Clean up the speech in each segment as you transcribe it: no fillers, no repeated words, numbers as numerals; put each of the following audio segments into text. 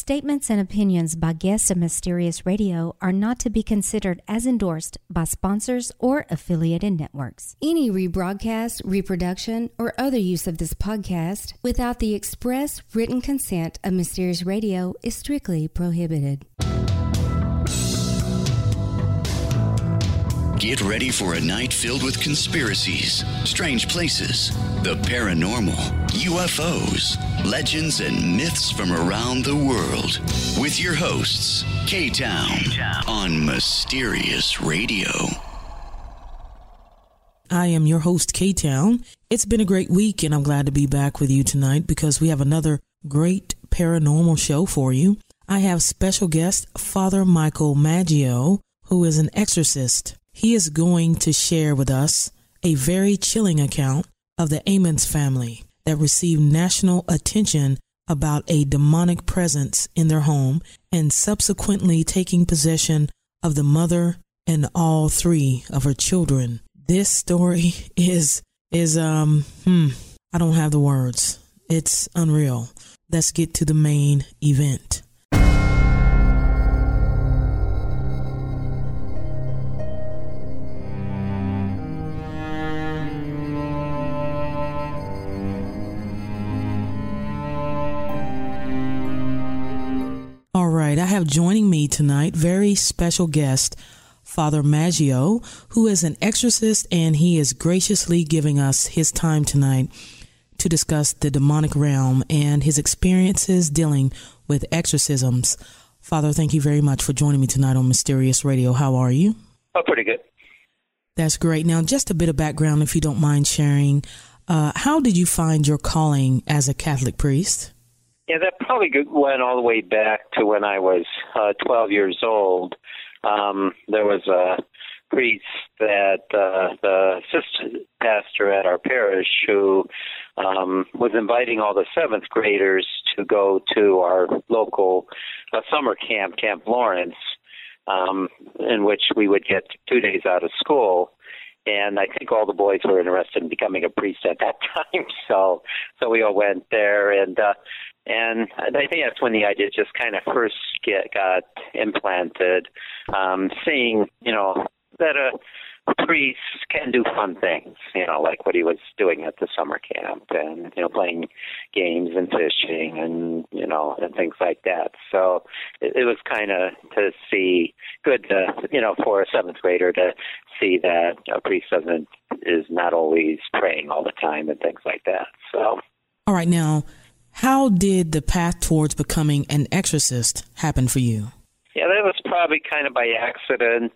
statements and opinions by guests of Mysterious Radio are not to be considered as endorsed by sponsors or affiliated networks. Any rebroadcast, reproduction, or other use of this podcast without the express written consent of Mysterious Radio is strictly prohibited. Get ready for a night filled with conspiracies, strange places, the paranormal, UFOs, legends, and myths from around the world. With your hosts, K-Town, on Mysterious Radio. I am your host, K-Town. It's been a great week, and I'm glad to be back with you tonight because we have another great paranormal show for you. I have special guest, Father Michael Maggio, who is an exorcist. He is going to share with us a very chilling account of the Ammons family that received national attention about a demonic presence in their home and subsequently taking possession of the mother and all three of her children. This story is I don't have the words. It's unreal. Let's get to the main event. All right, I have joining me tonight very special guest, Father Maggio, who is an exorcist, and he is graciously giving us his time tonight to discuss the demonic realm and his experiences dealing with exorcisms. Father, thank you very much for joining me tonight on Mysterious Radio. How are you? Oh, pretty good. That's great. Now, just a bit of background, if you don't mind sharing. How did you find your calling as a Catholic priest? Yeah, that probably went all the way back to when I was 12 years old. There was a priest that the assistant pastor at our parish who was inviting all the seventh graders to go to our local summer camp, Camp Lawrence, in which we would get 2 days out of school. And I think all the boys were interested in becoming a priest at that time, so we all went there, and I think that's when the idea just kind of first got implanted, seeing, that a priest can do fun things, like what he was doing at the summer camp and, playing games and fishing and, and things like that. So it was kind of to see good, for a seventh grader to see that a priest is not always praying all the time and things like that. So. All right. Now, how did the path towards becoming an exorcist happen for you? Yeah, that was probably kind of by accident.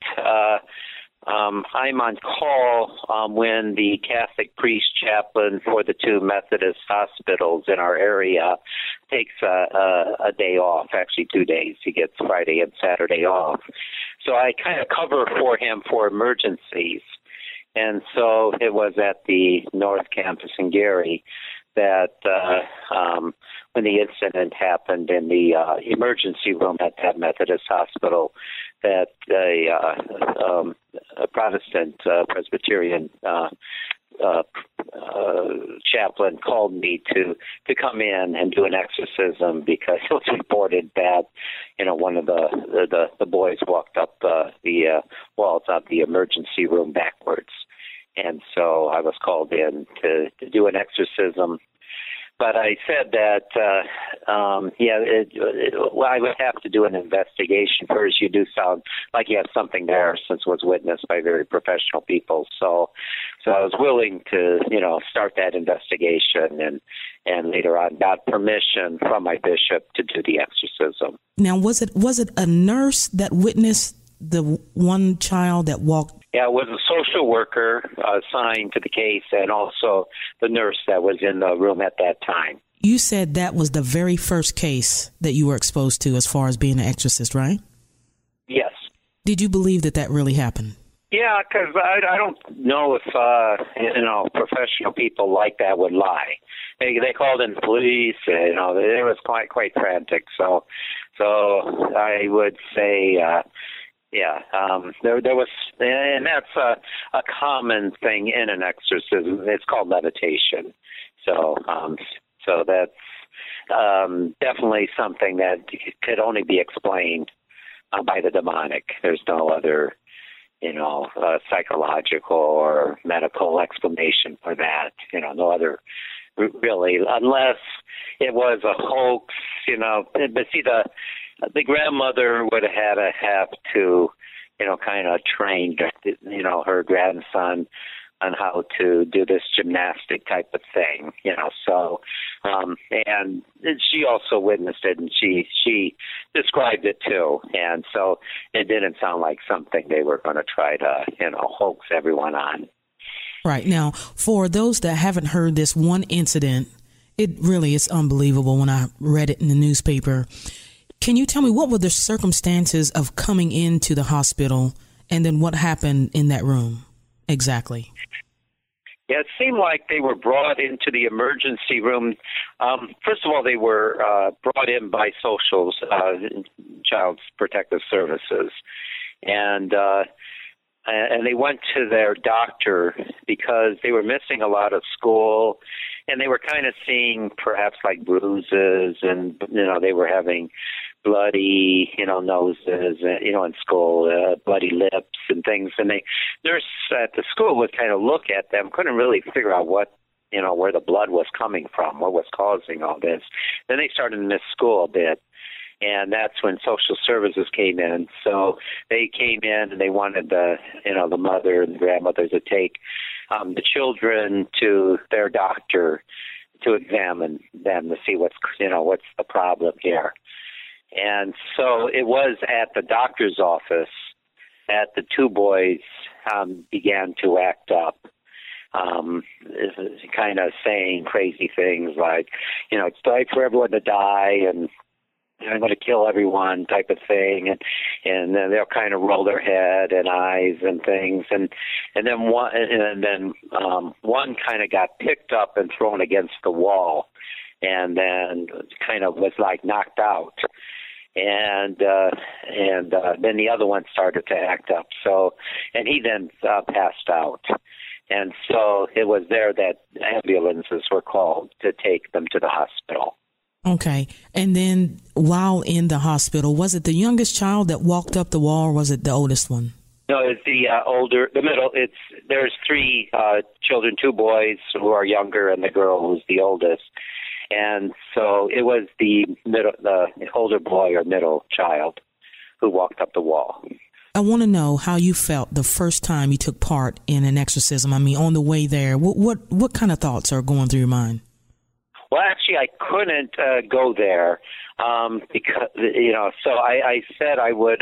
I'm on call when the Catholic priest chaplain for the two Methodist hospitals in our area takes a day off, actually 2 days. He gets Friday and Saturday off. So I kind of cover for him for emergencies. And so it was at the North Campus in Gary that when the incident happened in the emergency room at that Methodist hospital, that a Protestant Presbyterian chaplain called me to come in and do an exorcism because it was reported that one of the boys walked up the walls of the emergency room backwards. And so I was called in to do an exorcism. But I said that, I would have to do an investigation first. You do sound like you have something there since it was witnessed by very professional people. So I was willing to, start that investigation and later on got permission from my bishop to do the exorcism. Now, was it a nurse that witnessed the one child that walked? Yeah, it was a social worker assigned to the case and also the nurse that was in the room at that time. You said that was the very first case that you were exposed to as far as being an exorcist, right? Yes. Did you believe that really happened? Yeah, because I don't know if, professional people like that would lie. They called in the police, it was quite frantic. So I would say... there was, and that's a common thing in an exorcism. It's called levitation. So definitely something that could only be explained by the demonic. There's no other, psychological or medical explanation for that. No other really, unless it was a hoax. But see, the grandmother would have to, kind of train, her grandson on how to do this gymnastic type of thing, so, and she also witnessed it, and she described it too, and so it didn't sound like something they were going to try to, hoax everyone on. Right. Now, for those that haven't heard this one incident, it really is unbelievable when I read it in the newspaper. Can you tell me what were the circumstances of coming into the hospital, and then what happened in that room exactly? Yeah, it seemed like they were brought into the emergency room. First of all, they were brought in by socials, Child Protective Services, and they went to their doctor because they were missing a lot of school, and they were kind of seeing perhaps like bruises, and they were having bloody, noses, in school, bloody lips and things. And the nurse at the school would kind of look at them, couldn't really figure out what, where the blood was coming from, what was causing all this. Then they started to miss school a bit. And that's when social services came in. So they came in and they wanted the mother and the grandmother to take the children to their doctor to examine them to see what's the problem here. And so it was at the doctor's office that the two boys began to act up, kind of saying crazy things like, it's time for everyone to die, and I'm going to kill everyone type of thing, and then they'll kind of roll their head and eyes and things, and then one kind of got picked up and thrown against the wall, and then kind of was like knocked out, and then the other one started to act up. So, and he then passed out. And so it was there that ambulances were called to take them to the hospital. Okay. And then while in the hospital, was it the youngest child that walked up the wall, or was it the oldest one? No, it's the middle. There's three children, two boys who are younger, and the girl who's the oldest. And so it was the older boy or middle child who walked up the wall. I want to know how you felt the first time you took part in an exorcism. I mean, on the way there, what kind of thoughts are going through your mind? Well, actually, I couldn't go there because, so I said I would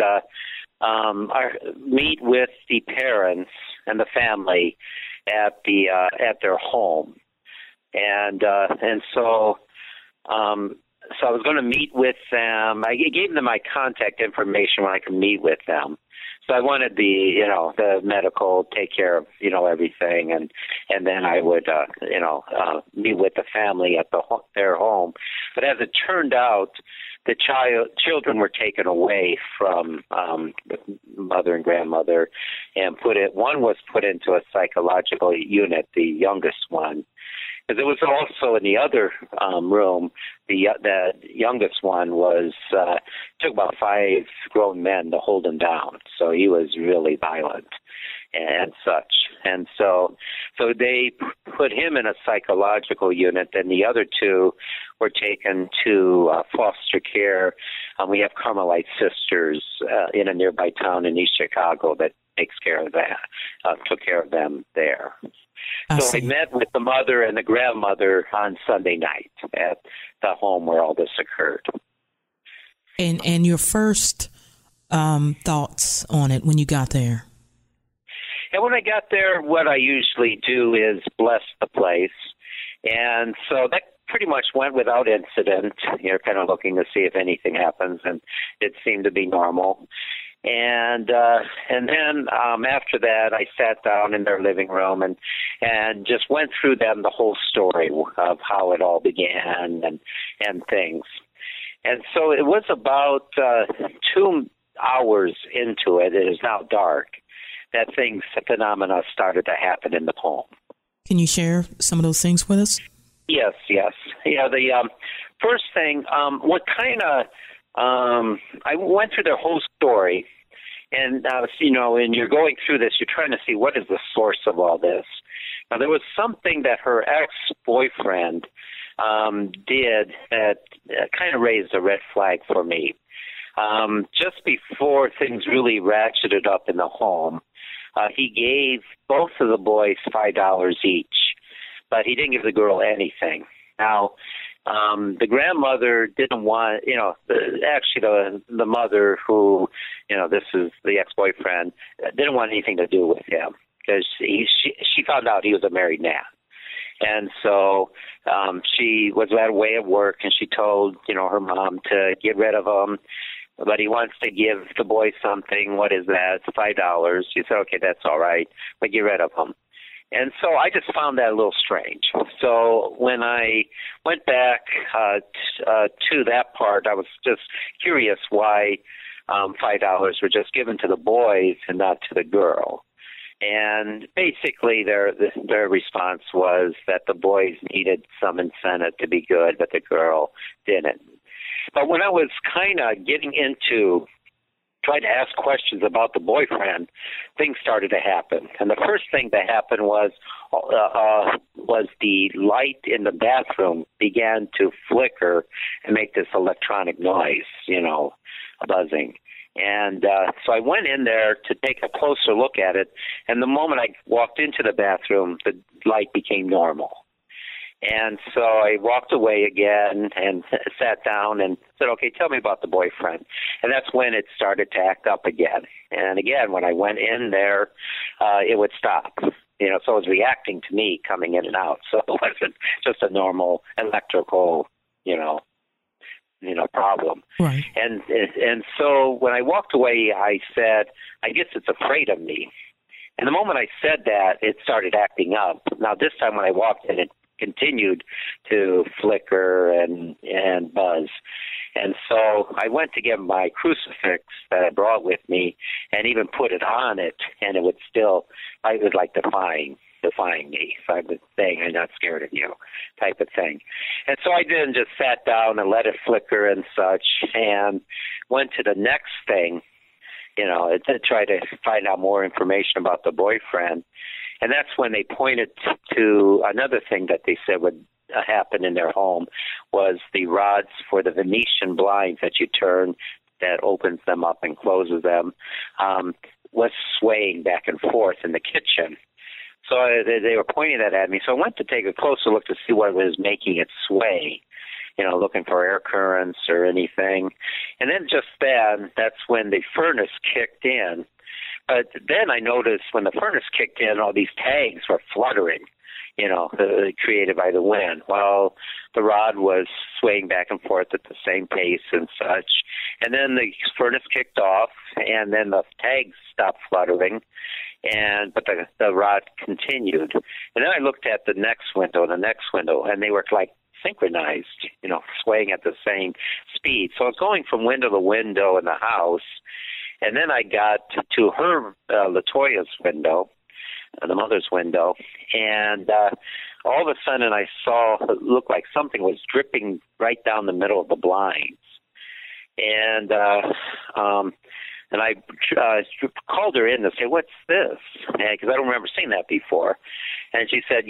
meet with the parents and the family at their home. And so I was going to meet with them. I gave them my contact information when I could meet with them. So I wanted the medical take care of, everything. And then I would, meet with the family at their home. But as it turned out, the children were taken away from the mother and grandmother and one was put into a psychological unit, the youngest one. Because it was also in the other room, the youngest one took about 5 grown men to hold him down. So he was really violent and such. And so they put him in a psychological unit, and the other 2 were taken to foster care. We have Carmelite Sisters in a nearby town in East Chicago that takes care of that, took care of them there. So I met with the mother and the grandmother on Sunday night at the home where all this occurred. And your first thoughts on it when you got there? And when I got there, what I usually do is bless the place. And so that pretty much went without incident. You're kind of looking to see if anything happens, and it seemed to be normal. And then after that, I sat down in their living room and just went through them the whole story of how it all began and things. And so it was about 2 hours into it. It is now dark. That phenomena started to happen in the home. Can you share some of those things with us? Yes. Yeah, first thing, what kind of I went through the whole story, and and you're going through this, you're trying to see what is the source of all this. Now, there was something that her ex-boyfriend did that kind of raised a red flag for me. Just before things really ratcheted up in the home, he gave both of the boys $5 each, but he didn't give the girl anything. Now, the grandmother didn't want, the mother who, this is the ex-boyfriend, didn't want anything to do with him because she found out he was a married man. And so she was away at work, and she told, her mom to get rid of him. But he wants to give the boys something. What is that? It's $5. She said, okay, that's all right, but get rid of him. And so I just found that a little strange. So when I went back to that part, I was just curious why $5 were just given to the boys and not to the girl. And basically their response was that the boys needed some incentive to be good, but the girl didn't. But when I was kind of getting into trying to ask questions about the boyfriend, things started to happen. And the first thing that happened was the light in the bathroom began to flicker and make this electronic noise, buzzing. And so I went in there to take a closer look at it, and the moment I walked into the bathroom, the light became normal. And so I walked away again and sat down and said, okay, tell me about the boyfriend. And that's when it started to act up again. And again, when I went in there, it would stop. So it was reacting to me coming in and out. So it wasn't just a normal electrical, problem. Right. And so when I walked away, I said, I guess it's afraid of me. And the moment I said that, it started acting up. Now, this time when I walked in, it continued to flicker and buzz. And so I went to get my crucifix that I brought with me and even put it on it, and it was like defying me. So I was saying, I'm not scared of you, type of thing. And so I then just sat down and let it flicker and such, and went to the next thing, to try to find out more information about the boyfriend. And that's when they pointed to another thing that they said would happen in their home was the rods for the Venetian blinds that you turn that opens them up and closes them was swaying back and forth in the kitchen. So they were pointing that at me. So I went to take a closer look to see what was making it sway, looking for air currents or anything. And then just then, that's when the furnace kicked in. But then I noticed when the furnace kicked in, all these tags were fluttering, created by the wind, while the rod was swaying back and forth at the same pace and such. And then the furnace kicked off, and then the tags stopped fluttering, but the rod continued. And then I looked at the next window, and they were like synchronized, swaying at the same speed. So I was going from window to window in the house. And then I got to her, LaToya's window, the mother's window, and all of a sudden I saw it looked like something was dripping right down the middle of the blinds. And I called her in to say, what's this? Because I don't remember seeing that before. And she said,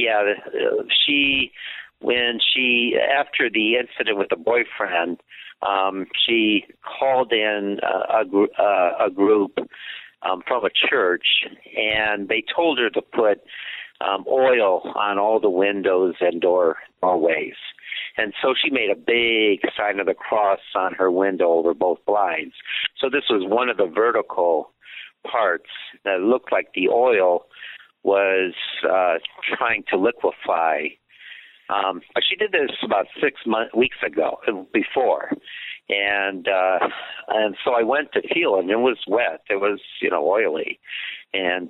after the incident with the boyfriend, she called in a group from a church, and they told her to put oil on all the windows and doorways. And so she made a big sign of the cross on her window over both blinds. So this was one of the vertical parts that looked like the oil was trying to liquefy. But she did this about 6 weeks ago, before, and so I went to feel it, and it was wet. It was, oily, and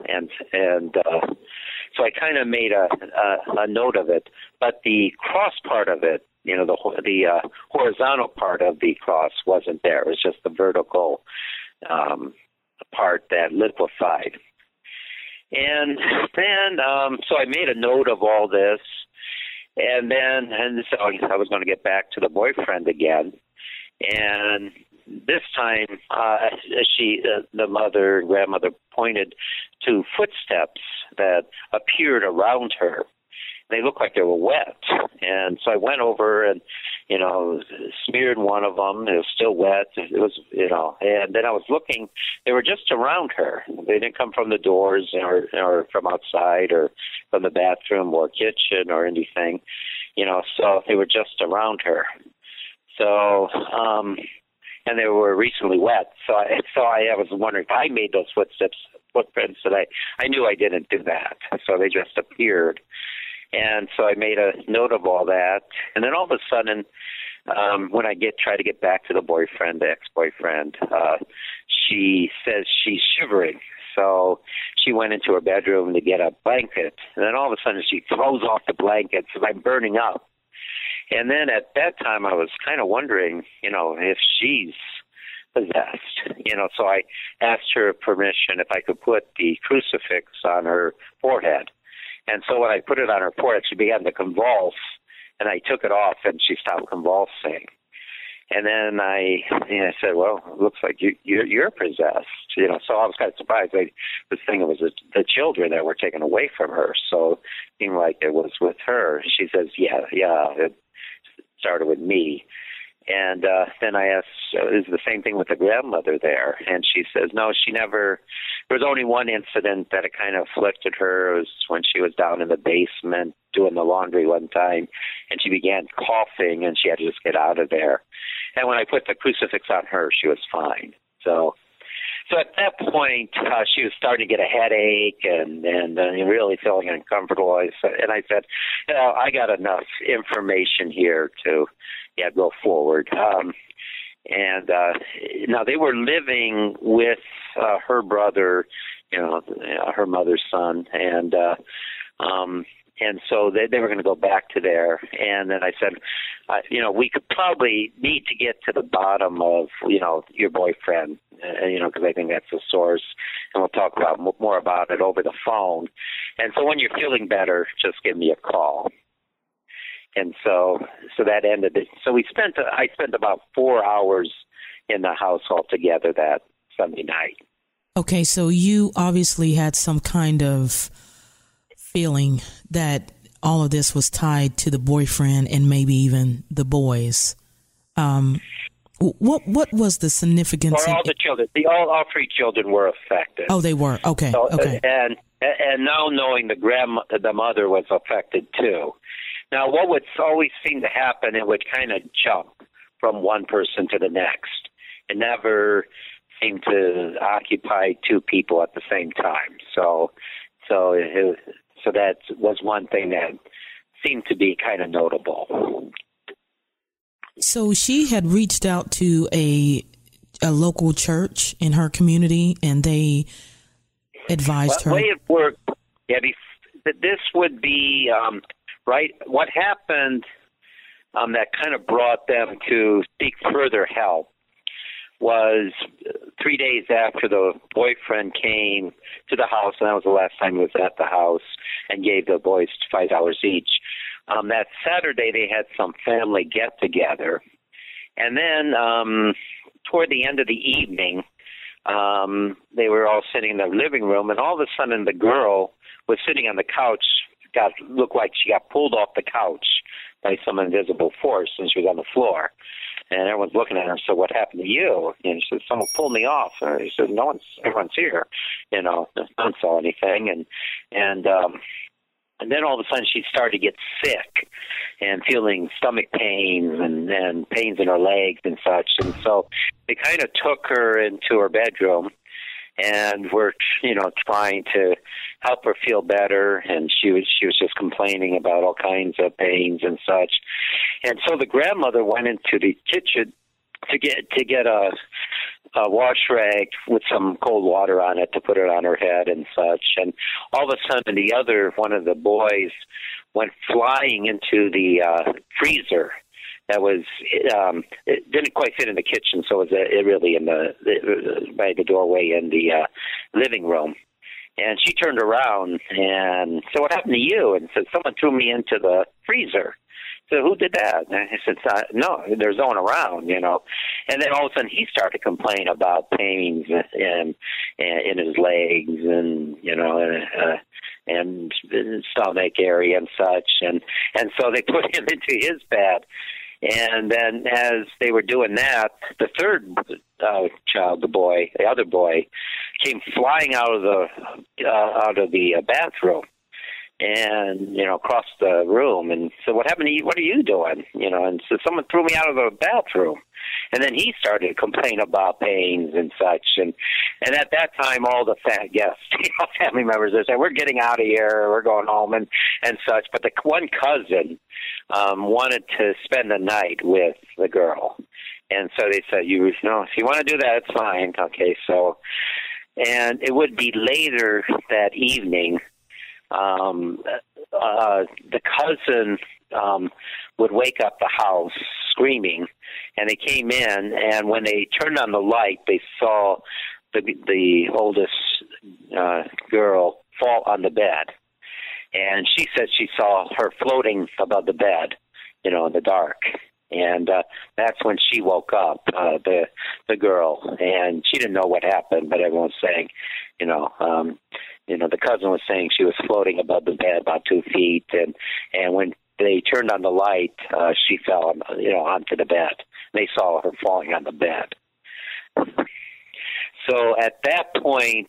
so I kind of made a note of it. But the cross part of it, the horizontal part of the cross wasn't there. It was just the vertical part that liquefied. And then, so I made a note of all this. so I was going to get back to the boyfriend again. And this time, the grandmother pointed to footsteps that appeared around her. They looked like they were wet. And so I went over and, smeared one of them. It was still wet. It was, and then I was looking. They were just around her. They didn't come from the doors or from outside or from the bathroom or kitchen or anything, so they were just around her. So, and they were recently wet. So I was wondering if I made those footprints that I knew I didn't do that. So they just appeared. And so I made a note of all that. And then all of a sudden, when I try to get back to the ex-boyfriend, she says she's shivering. So she went into her bedroom to get a blanket. And then all of a sudden she throws off the blanket, so I'm burning up. And then at that time I was kind of wondering, if she's possessed. So I asked her permission if I could put the crucifix on her forehead. And so when I put it on her forehead, she began to convulse, and I took it off, and she stopped convulsing. And then I said, well, it looks like you're possessed. So I was kind of surprised. I was thinking it was the children that were taken away from her, so it seemed like it was with her. She says, yeah, it started with me. And then I asked, is the same thing with the grandmother there? And she says, no, she never. There was only one incident that it kind of afflicted her. It was when she was down in the basement doing the laundry one time, and she began coughing, and she had to just get out of there. And when I put the crucifix on her, she was fine. So at that point, she was starting to get a headache and really feeling uncomfortable. I said, I got enough information here to go forward. Now they were living with her brother, her mother's son, and so they were going to go back to there. And then I said, we could probably need to get to the bottom of, your boyfriend, because I think that's the source. And we'll talk more about it over the phone. And so when you're feeling better, just give me a call. And so that ended it. So I spent about 4 hours in the house altogether that Sunday night. Okay, so you obviously had some kind of feeling that all of this was tied to the boyfriend and maybe even the boys. What was the significance? For all the children, all three children were affected. Oh, they were. Okay. So, okay. And now knowing the mother was affected too. Now, what would always seem to happen, it would kind of jump from one person to the next. It never seemed to occupy two people at the same time. So that was one thing that seemed to be kind of notable. So she had reached out to a local church in her community, and they advised her. The way it worked, this would be right. What happened that kind of brought them to seek further help was 3 days after the boyfriend came to the house, and that was the last time he was at the house, and gave the boys $5 each. That Saturday, they had some family get-together. And then toward the end of the evening, they were all sitting in the living room, and all of a sudden the girl was sitting on the couch, looked like she got pulled off the couch by some invisible force, and she was on the floor. And everyone's looking at her, so what happened to you? And she said, someone pulled me off. And she said, everyone's here. No one saw anything. And then all of a sudden she started to get sick and feeling stomach pains and pains in her legs and such. And so they kind of took her into her bedroom and were, trying to help her feel better. And she was just complaining about all kinds of pains and such. And so the grandmother went into the kitchen to get a wash rag with some cold water on it to put it on her head and such. And all of a sudden, one of the boys went flying into the freezer. That was it didn't quite fit in the kitchen, so it was really by the doorway in the living room. And she turned around and said, "What happened to you?" And said, "Someone threw me into the freezer." So who did that? And I said, "No, there's no one around, you know." And then all of a sudden he started to complain about pains in his legs and, you know, and stomach area and such. And so they put him into his bed. And then as they were doing that, the third child, the other boy, came flying out of the bathroom. And, you know, across the room, and said, "What happened to you? What are you doing?" You know, and so someone threw me out of the bathroom. And then he started to complain about pains and such. And at that time, all the family members, they said, "We're getting out of here. We're going home," and such. But the one cousin wanted to spend the night with the girl. And so they said, "You know, if you want to do that, it's fine." Okay, so, and it would be later that evening. The cousin would wake up the house screaming, and they came in, and when they turned on the light, they saw the oldest girl fall on the bed. And she said she saw her floating above the bed, you know, in the dark. And that's when she woke up, the girl, and she didn't know what happened, but everyone was saying, you know, the cousin was saying she was floating above the bed about 2 feet, and when they turned on the light, she fell, you know, onto the bed. They saw her falling on the bed. So at that point,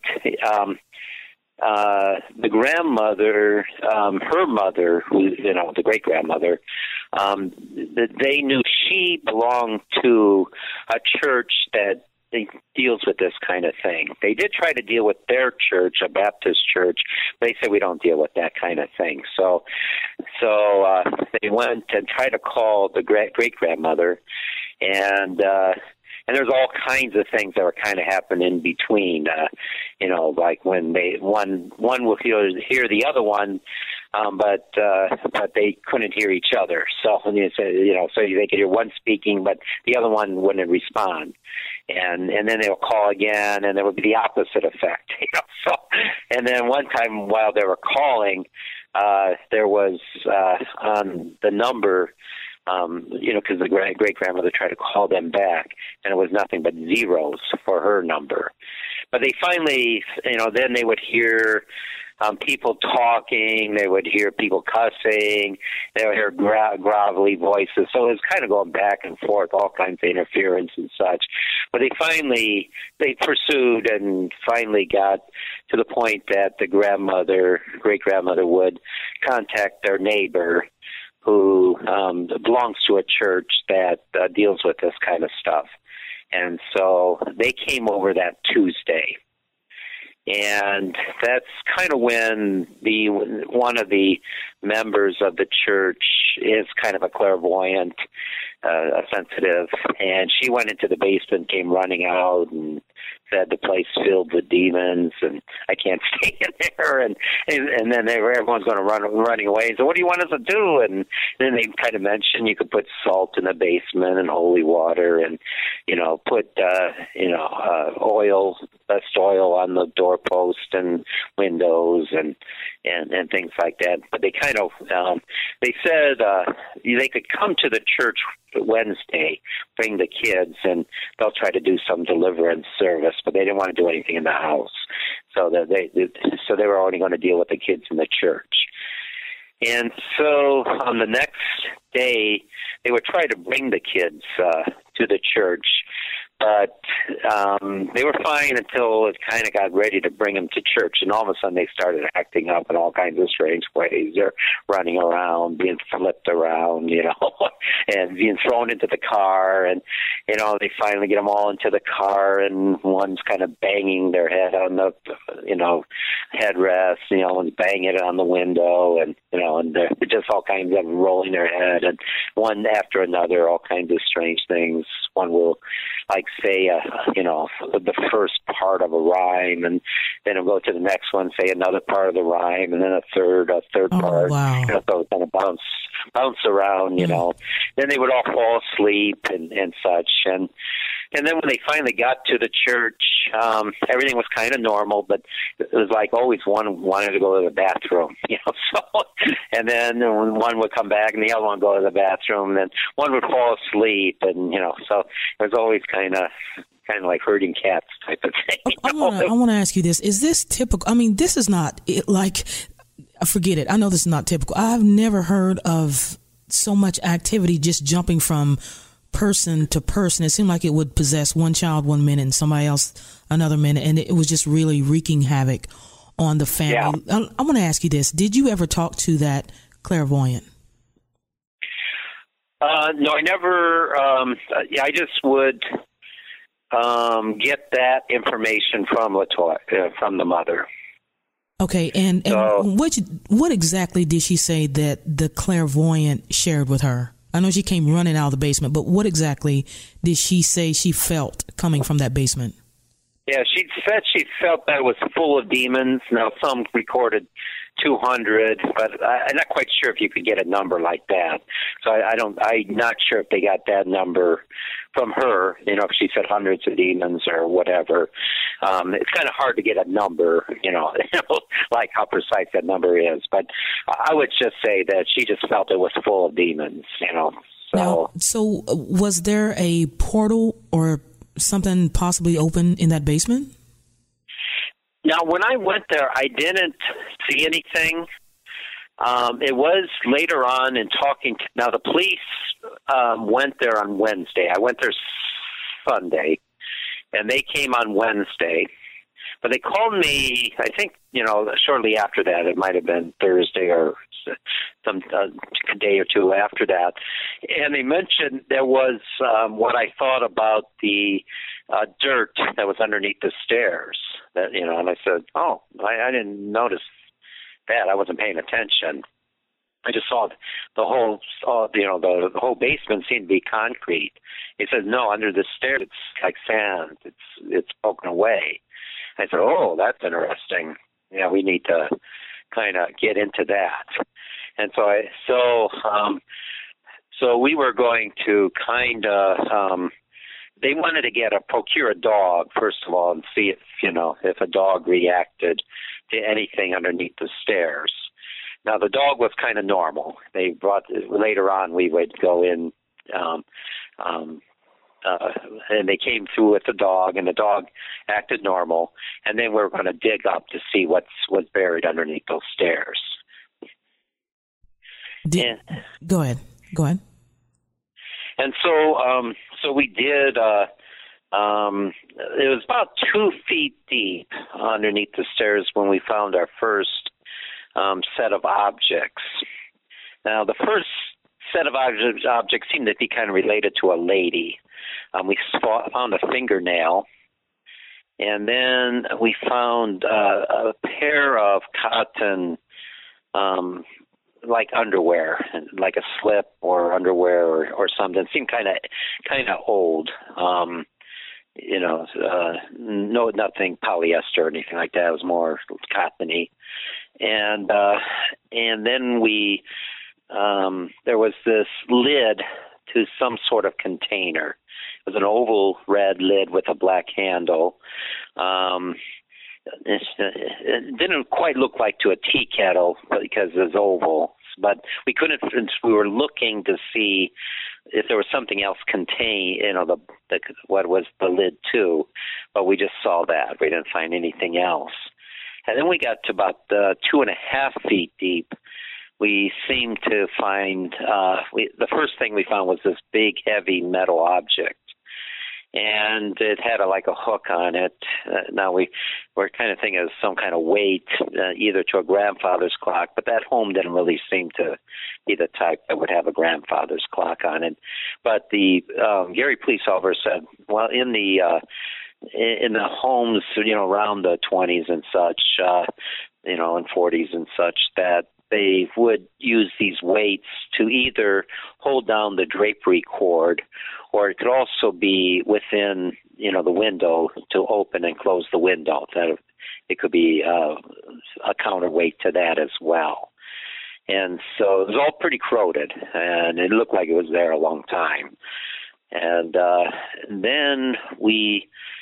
the grandmother, her mother, who, you know, the great grandmother, they knew she belonged to a church that deals with this kind of thing. They did try to deal with their church, a Baptist church. They said, "We don't deal with that kind of thing." So they went and tried to call the great grandmother, and there's all kinds of things that were kind of happening in between. You know, like when one will hear the other one, but they couldn't hear each other. So so they could hear one speaking, but the other one wouldn't respond. And then they'll call again, and there would be the opposite effect. You know, so, and then one time while they were calling, there was on the number. You know, because the great-grandmother tried to call them back, and it was nothing but zeros for her number. But they finally, you know, then they would hear people talking, they would hear people cussing, they would hear grovelly voices. So it was kind of going back and forth, all kinds of interference and such. But they pursued and finally got to the point that the great-grandmother would contact their neighbor, who belongs to a church that deals with this kind of stuff. And so they came over that Tuesday. And that's kind of when one of the members of the church is kind of a clairvoyant, sensitive, and she went into the basement, came running out, and said the place filled with demons, and I can't stay in there. And then everyone's going to running away. So what do you want us to do? And then they kind of mentioned you could put salt in the basement and holy water, and put oil, best oil on the doorpost and windows and things like that. But they kind of they said they could come to the church Wednesday, bring the kids, and they'll try to do some deliverance service, but they didn't want to do anything in the house. So they were only going to deal with the kids in the church. And so on the next day, they would try to bring the kids to the church, but they were fine until it kind of got ready to bring them to church, and all of a sudden they started acting up in all kinds of strange ways. They're running around, being flipped around, and being thrown into the car, and they finally get them all into the car, and one's kind of banging their head on the headrest, one's banging it on the window, and they're just all kinds of rolling their head, and one after another, all kinds of strange things. One will say, the first part of a rhyme, and then it'll go to the next one, say another part of the rhyme, and then a third part. Wow. So kind of bounce around, Then they would all fall asleep and such. And then when they finally got to the church, everything was kind of normal, but it was like always one wanted to go to the bathroom, so, and then one would come back and the other one would go to the bathroom, and then one would fall asleep, and, so it was always kind of like herding cats type of thing. I want to ask you this. Is this typical? I mean, this is not forget it. I know this is not typical. I've never heard of so much activity just jumping from person to person. It seemed like it would possess one child one minute and somebody else another minute, and it was just really wreaking havoc on the family. Yeah. I want to ask you this. Did you ever talk to that clairvoyant? No, I never. I just would get that information from LaToya, from the mother. Okay, and what exactly did she say that the clairvoyant shared with her? I know she came running out of the basement, but what exactly did she say she felt coming from that basement? Yeah, she said she felt that it was full of demons. Now, some recorded 200, but I'm not quite sure if you could get a number like that. So I'm not sure if they got that number from her, if she said hundreds of demons or whatever. It's kind of hard to get a number, like how precise that number is. But I would just say that she just felt it was full of demons, So was there a portal or something possibly open in that basement? Now, when I went there, I didn't see anything. It was later on in talking now the police went there on Wednesday. I went there Sunday, and they came on Wednesday. But they called me, I think, shortly after that. It might have been Thursday or some day or two after that. And they mentioned there was what I thought about the dirt that was underneath the stairs. And I said, I didn't notice that. I wasn't paying attention. I just saw the whole basement seemed to be concrete. He said, no, under the stairs it's like sand. It's broken away. I said, that's interesting. Yeah, we need to kind of get into that. And so we were going to kind of they wanted to procure a dog first of all and see if a dog reacted to anything underneath the stairs. Now the dog was kind of normal. They brought later on we would go in. And they came through with the dog, and the dog acted normal. And then we were going to dig up to see what's buried underneath those stairs. Go ahead. And so we did. It was about 2 feet deep underneath the stairs when we found our first set of objects. Now, the first set of objects seemed to be kind of related to a lady. We found a fingernail, and then we found a pair of cotton, like underwear, like a slip or underwear or something. It seemed kind of old. No, nothing polyester or anything like that. It was more cottony, and then we there was this lid to some sort of container. It was an oval red lid with a black handle. It didn't quite look like to a tea kettle because it was oval, but we were looking to see if there was something else contained, what was the lid to, but we just saw that. We didn't find anything else. And then we got to about 2.5 feet deep. We seemed to find, the first thing we found was this big, heavy metal object. And it had a hook on it. Now we're kind of thinking of some kind of weight, either to a grandfather's clock, but that home didn't really seem to be the type that would have a grandfather's clock on it. But the Gary police officer said, well, in the homes, around the 20s and such, and 40s and such, that they would use these weights to either hold down the drapery cord, or it could also be within, the window to open and close the window. That it could be a counterweight to that as well. And so it was all pretty corroded, and it looked like it was there a long time. And then we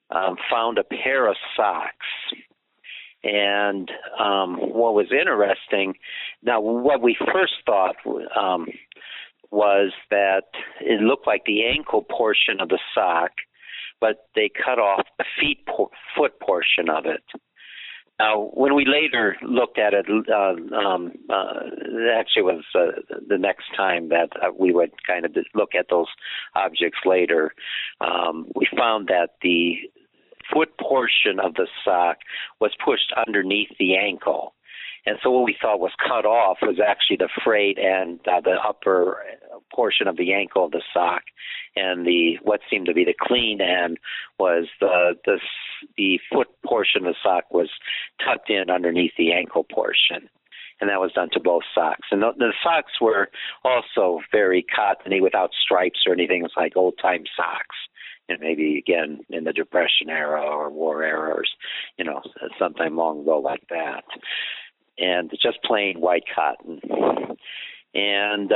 found a pair of socks. And what was interesting, now what we first thought was that it looked like the ankle portion of the sock, but they cut off the foot portion of it. Now, when we later looked at it, it actually was the next time that we would kind of look at those objects later, we found that the foot portion of the sock was pushed underneath the ankle. And so what we thought was cut off was actually the frayed and the upper portion of the ankle of the sock, and what seemed to be the clean end was the foot portion of the sock was tucked in underneath the ankle portion. And that was done to both socks. And the socks were also very cottony without stripes or anything. It was like old-time socks. And maybe, again, in the Depression era or war era or, sometime long ago like that. And just plain white cotton. And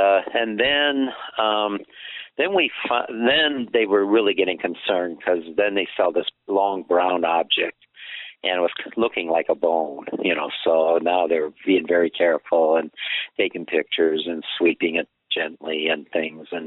then they were really getting concerned, because then they saw this long brown object, and it was looking like a bone, so now they were being very careful and taking pictures and sweeping it gently and things, and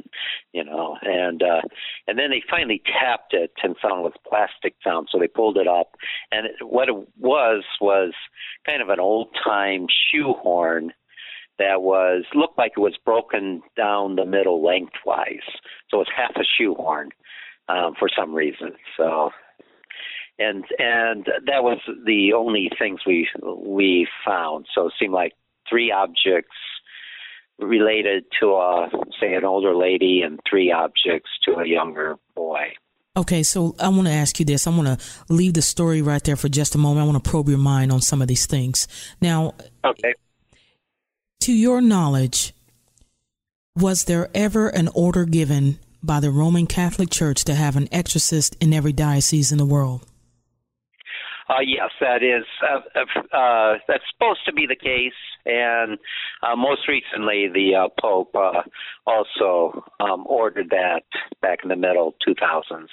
then they finally tapped it and found it was plastic sound, so they pulled it up, and what it was kind of an old-time shoehorn that looked like it was broken down the middle lengthwise, so it was half a shoehorn for some reason. So, and that was the only things we found. So it seemed like 3 objects related to, say, an older lady, and 3 objects to a younger boy. Okay, so I want to ask you this. I want to leave the story right there for just a moment. I want to probe your mind on some of these things. Now, okay. To your knowledge, was there ever an order given by the Roman Catholic Church to have an exorcist in every diocese in the world? Yes, that is. That's supposed to be the case, and most recently, the Pope also ordered that back in the middle 2000s.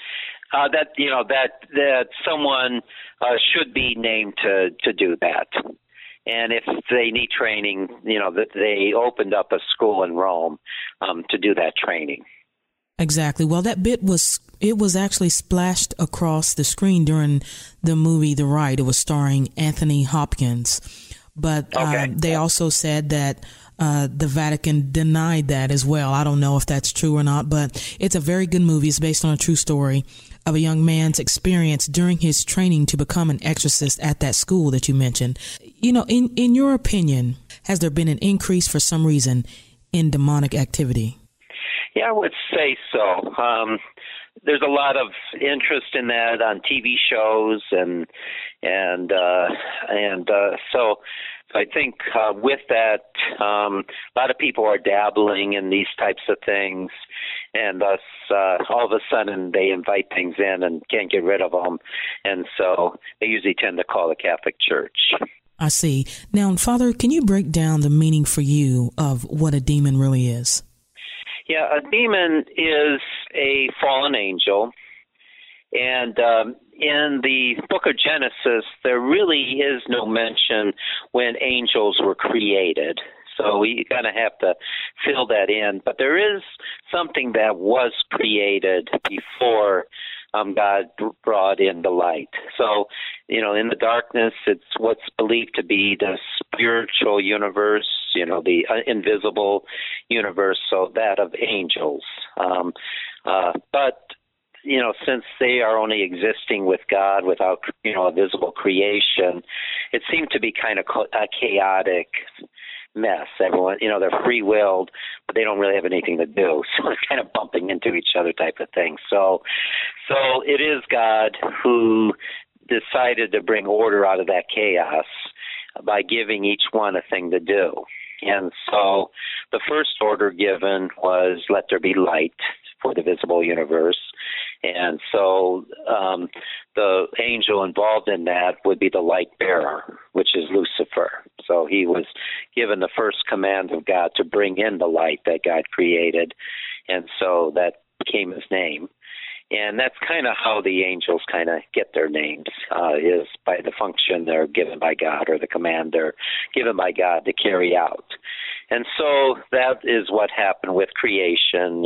That someone should be named to do that. And if they need training, that they opened up a school in Rome to do that training. Exactly. Well, that bit was actually splashed across the screen during the movie The Rite. It was starring Anthony Hopkins. But they also said that the Vatican denied that as well. I don't know if that's true or not, but it's a very good movie. It's based on a true story of a young man's experience during his training to become an exorcist at that school that you mentioned. In your opinion, has there been an increase for some reason in demonic activity? Yeah, I would say so. There's a lot of interest in that on TV shows, and so I think with that, a lot of people are dabbling in these types of things, and thus all of a sudden they invite things in and can't get rid of them, and so they usually tend to call the Catholic Church. I see. Now, Father, can you break down the meaning for you of what a demon really is? Yeah, a demon is a fallen angel, and in the book of Genesis, there really is no mention when angels were created. So we kind of have to fill that in. But there is something that was created before God brought in the light. So, in the darkness, it's what's believed to be the spiritual universe, the invisible universe, so that of angels. But since they are only existing with God without, a visible creation, it seemed to be kind of a chaotic mess. Everyone, they're free-willed, but they don't really have anything to do. So they're kind of bumping into each other type of thing. So it is God who decided to bring order out of that chaos by giving each one a thing to do. And so the first order given was, let there be light for the visible universe. And so the angel involved in that would be the light bearer, which is Lucifer. So he was given the first command of God to bring in the light that God created, and so that became his name. And that's kind of how the angels kind of get their names, is by the function they're given by God, or the command they're given by God to carry out. And so that is what happened with creation,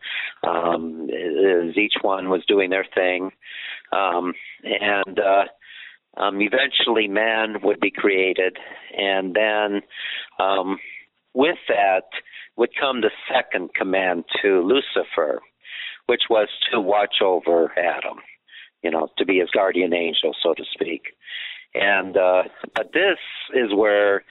as each one was doing their thing. Eventually man would be created, and then with that would come the second command to Lucifer, which was to watch over Adam, to be his guardian angel, so to speak. And but this is where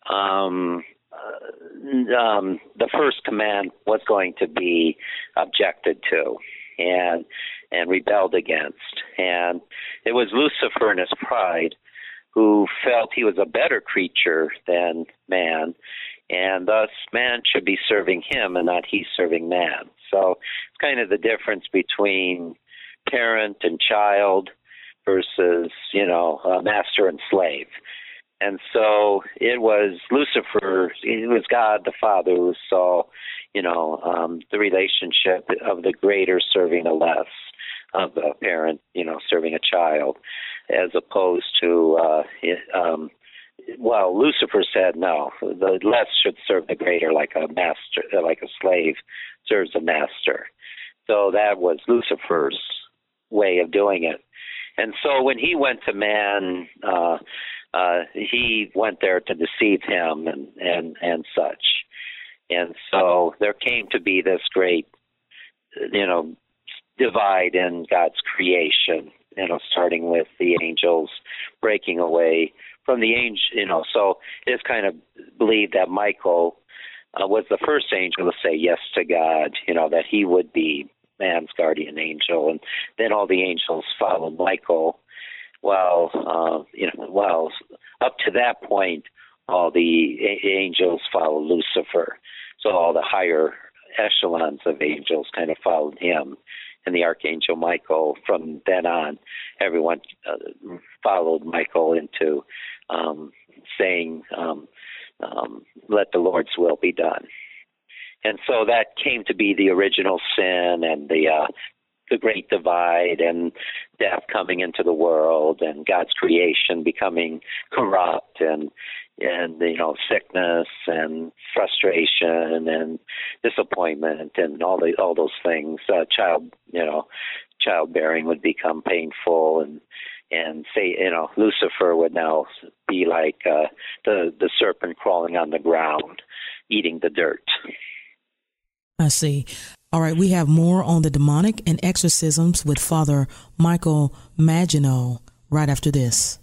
the first command was going to be objected to and rebelled against. And it was Lucifer in his pride who felt he was a better creature than man, and thus man should be serving him and not he serving man. So it's kind of the difference between parent and child versus, master and slave. And so it was Lucifer, it was God the Father who saw, the relationship of the greater serving the less, of a parent, serving a child, as opposed to, Lucifer said no, the less should serve the greater, like a master, like a slave serves a master. So that was Lucifer's way of doing it. And so when he went to man, he went there to deceive him and such. And so there came to be this great, divide in God's creation, starting with the angels breaking away from the angel, so it's kind of believed that Michael was the first angel to say yes to God, that he would be man's guardian angel, and then all the angels followed Michael. Well, up to that point, all the angels followed Lucifer, so all the higher echelons of angels kind of followed him. And the archangel Michael, from then on, everyone followed Michael into saying, let the Lord's will be done. And so that came to be the original sin and the great divide and death coming into the world and God's creation becoming corrupt and sickness and frustration and disappointment and all those things. Childbearing would become painful and say, Lucifer would now be like the serpent crawling on the ground, eating the dirt. I see. All right, we have more on the demonic and exorcisms with Father Michael Maginot right after this.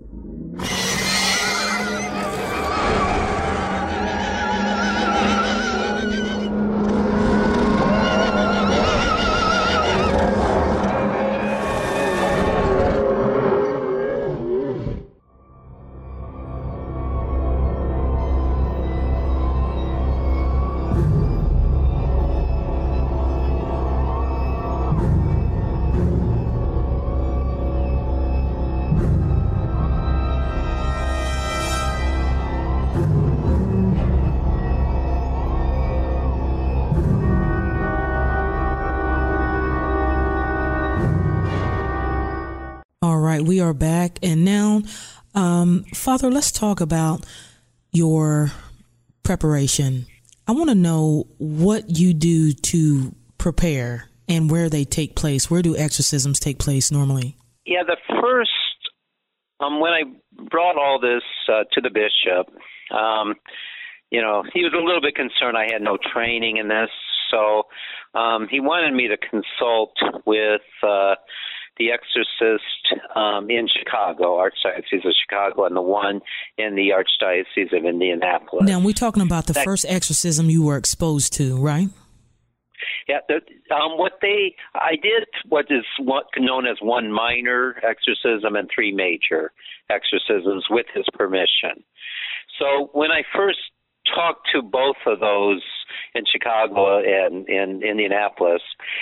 We are back, and now, Father, let's talk about your preparation. I want to know what you do to prepare and where they take place. Where do exorcisms take place normally? Yeah, the first, when I brought all this to the bishop, he was a little bit concerned I had no training in this, so he wanted me to consult with the exorcist in Chicago, Archdiocese of Chicago, and the one in the Archdiocese of Indianapolis. Now, we're talking about the first exorcism you were exposed to, right? Yeah, I did what is known as one minor exorcism and three major exorcisms with his permission. So when I first talked to both of those in Chicago and in Indianapolis,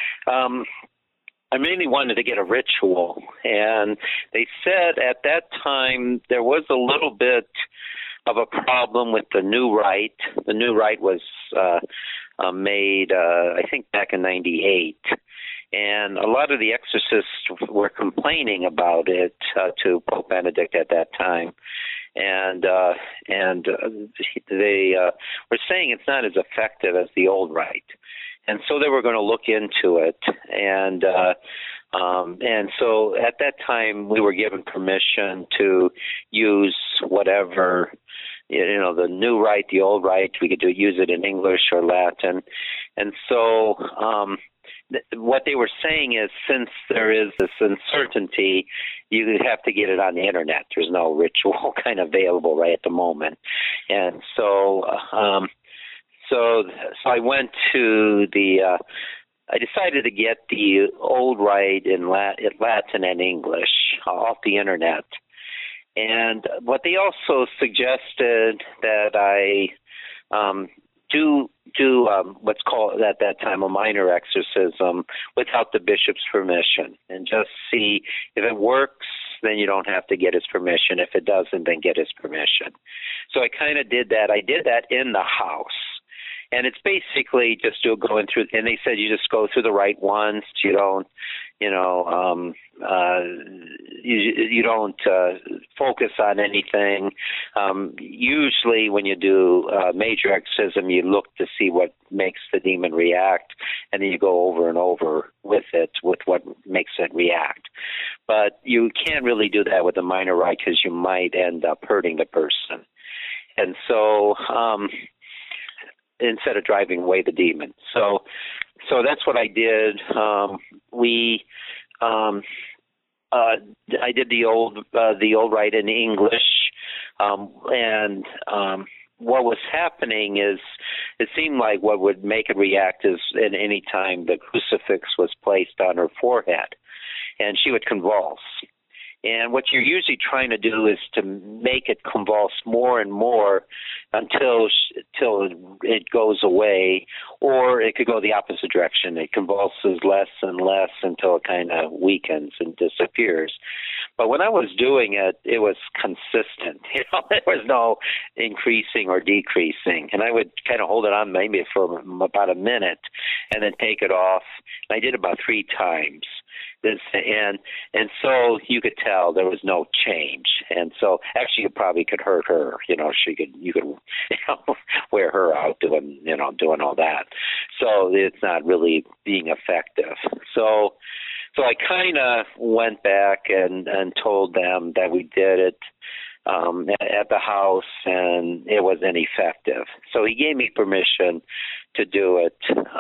I mainly wanted to get a ritual, and they said at that time there was a little bit of a problem with the new rite. The new rite was made, I think, back in '98, And a lot of the exorcists were complaining about it to Pope Benedict at that time. And they were saying it's not as effective as the old rite. And so they were going to look into it. And so at that time, we were given permission to use whatever, the new rite, the old rite. We could use it in English or Latin. And so what they were saying is, since there is this uncertainty, you have to get it on the internet. There's no ritual kind of available right at the moment. And so so I went to I decided to get the old rite in Latin and English off the internet. And what they also suggested that I do what's called at that time a minor exorcism without the bishop's permission, and just see if it works. Then you don't have to get his permission. If it doesn't, then get his permission. So I kind of did that. I did that in the house. And it's basically just going through, and they said you just go through the right ones. You don't, you don't focus on anything. Usually when you do major exorcism, you look to see what makes the demon react, and then you go over and over with it, with what makes it react. But you can't really do that with a minor rite because you might end up hurting the person. And so instead of driving away the demon. So that's what I did. I did the old rite in English, and what was happening is it seemed like what would make it react is at any time the crucifix was placed on her forehead, and she would convulse. And what you're usually trying to do is to make it convulse more and more until it goes away, or it could go the opposite direction. It convulses less and less until it kind of weakens and disappears. But when I was doing it, it was consistent. There was no increasing or decreasing. And I would kind of hold it on maybe for about a minute and then take it off. And I did about 3 times. And so you could tell there was no change, and so actually you probably could hurt her. You could wear her out doing all that. So it's not really being effective. So I kind of went back and told them that we did it at the house, and it was ineffective. So he gave me permission to do it.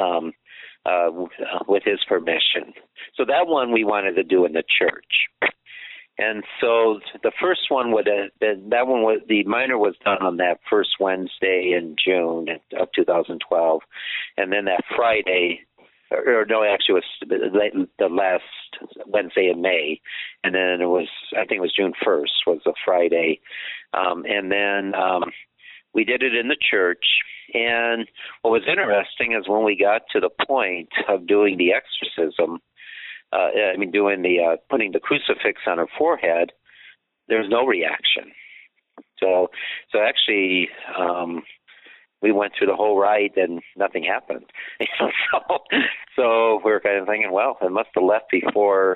With his permission. So that one we wanted to do in the church. And so the first one would have been, the minor was done on that first Wednesday in June of 2012. And then that Friday, actually it was the last Wednesday in May. And then I think it was June 1st was the Friday. And then we did it in the church. And what was interesting is when we got to the point of doing the exorcism, putting the crucifix on her forehead, there was no reaction. So actually, we went through the whole rite and nothing happened. So we were kind of thinking, well, it must have left before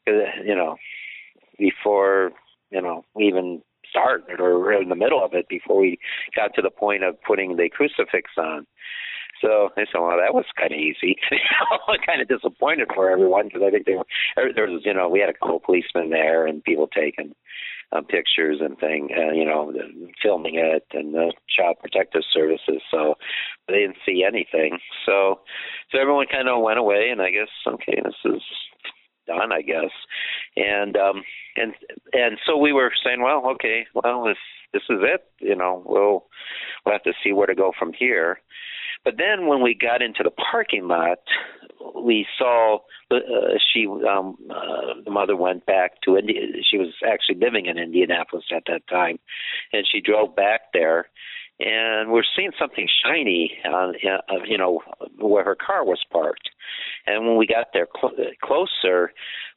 we even started, or in the middle of it, before we got to the point of putting the crucifix on. So I said, well, that was kind of easy. Kind of disappointed for everyone, because I think we had a couple policemen there and people taking pictures and filming it, and the Child Protective Services. So they didn't see anything. So everyone kind of went away, and I guess, okay, this is done, I guess. And so we were saying, well, okay, well, this is it. We'll have to see where to go from here. But then when we got into the parking lot, we saw the mother went back to India. She was actually living in Indianapolis at that time, and she drove back there. And we're seeing something shiny, where her car was parked. And when we got there closer,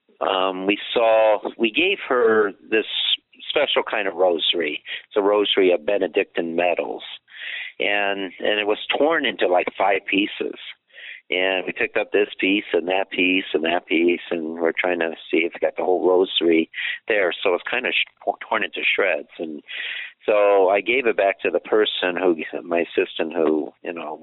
we gave her this special kind of rosary. It's a rosary of Benedictine metals. And it was torn into like 5 pieces. And we picked up this piece and that piece and that piece, and we're trying to see if we got the whole rosary there. So it's kind of torn into shreds. And so I gave it back to the person my assistant who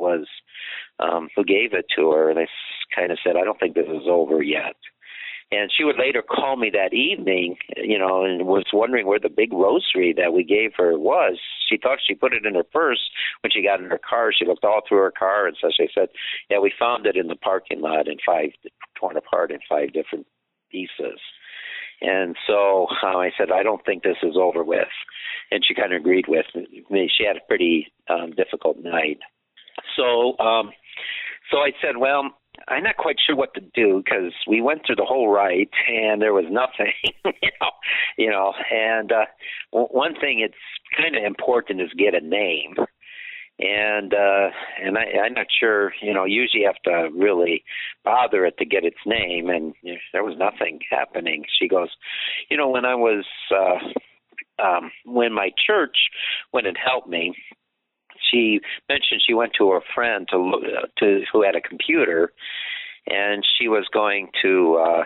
gave it to her, and I kind of said, I don't think this is over yet. And she would later call me that evening, and was wondering where the big rosary that we gave her was. She thought she put it in her purse when she got in her car. She looked all through her car, and so she said, yeah, we found it in the parking lot torn apart in 5 different pieces. And so I said, I don't think this is over with. And she kind of agreed with me. She had a pretty difficult night. So I said, well, I'm not quite sure what to do because we went through the whole rite and there was nothing, And one thing it's kind of important is get a name, and I'm not sure. Usually you have to really bother it to get its name, and there was nothing happening. She goes, when I was when my church went and helped me. She mentioned she went to her friend who had a computer, and she was going to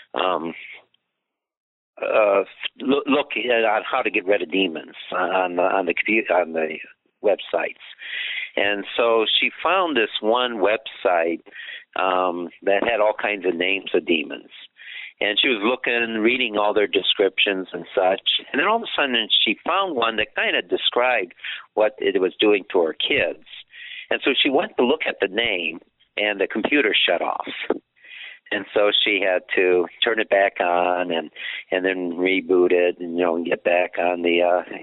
look at how to get rid of demons on the computer, on the websites. And so she found this one website that had all kinds of names of demons. And she was reading all their descriptions and such. And then all of a sudden she found one that kind of described what it was doing to her kids. And so she went to look at the name, and the computer shut off. And so she had to turn it back on and then reboot it and get back on the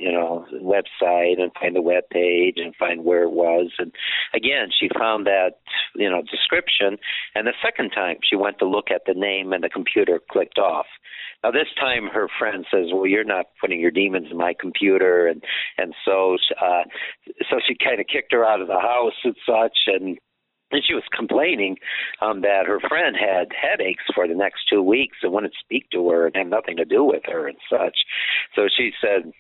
website and find the web page and find where it was. And again, she found that description. And the second time she went to look at the name, and the computer clicked off. Now this time her friend says, well, you're not putting your demons in my computer, and so she kind of kicked her out of the house and such. And she was complaining that her friend had headaches for the next 2 weeks and wouldn't speak to her and had nothing to do with her and such. So she said,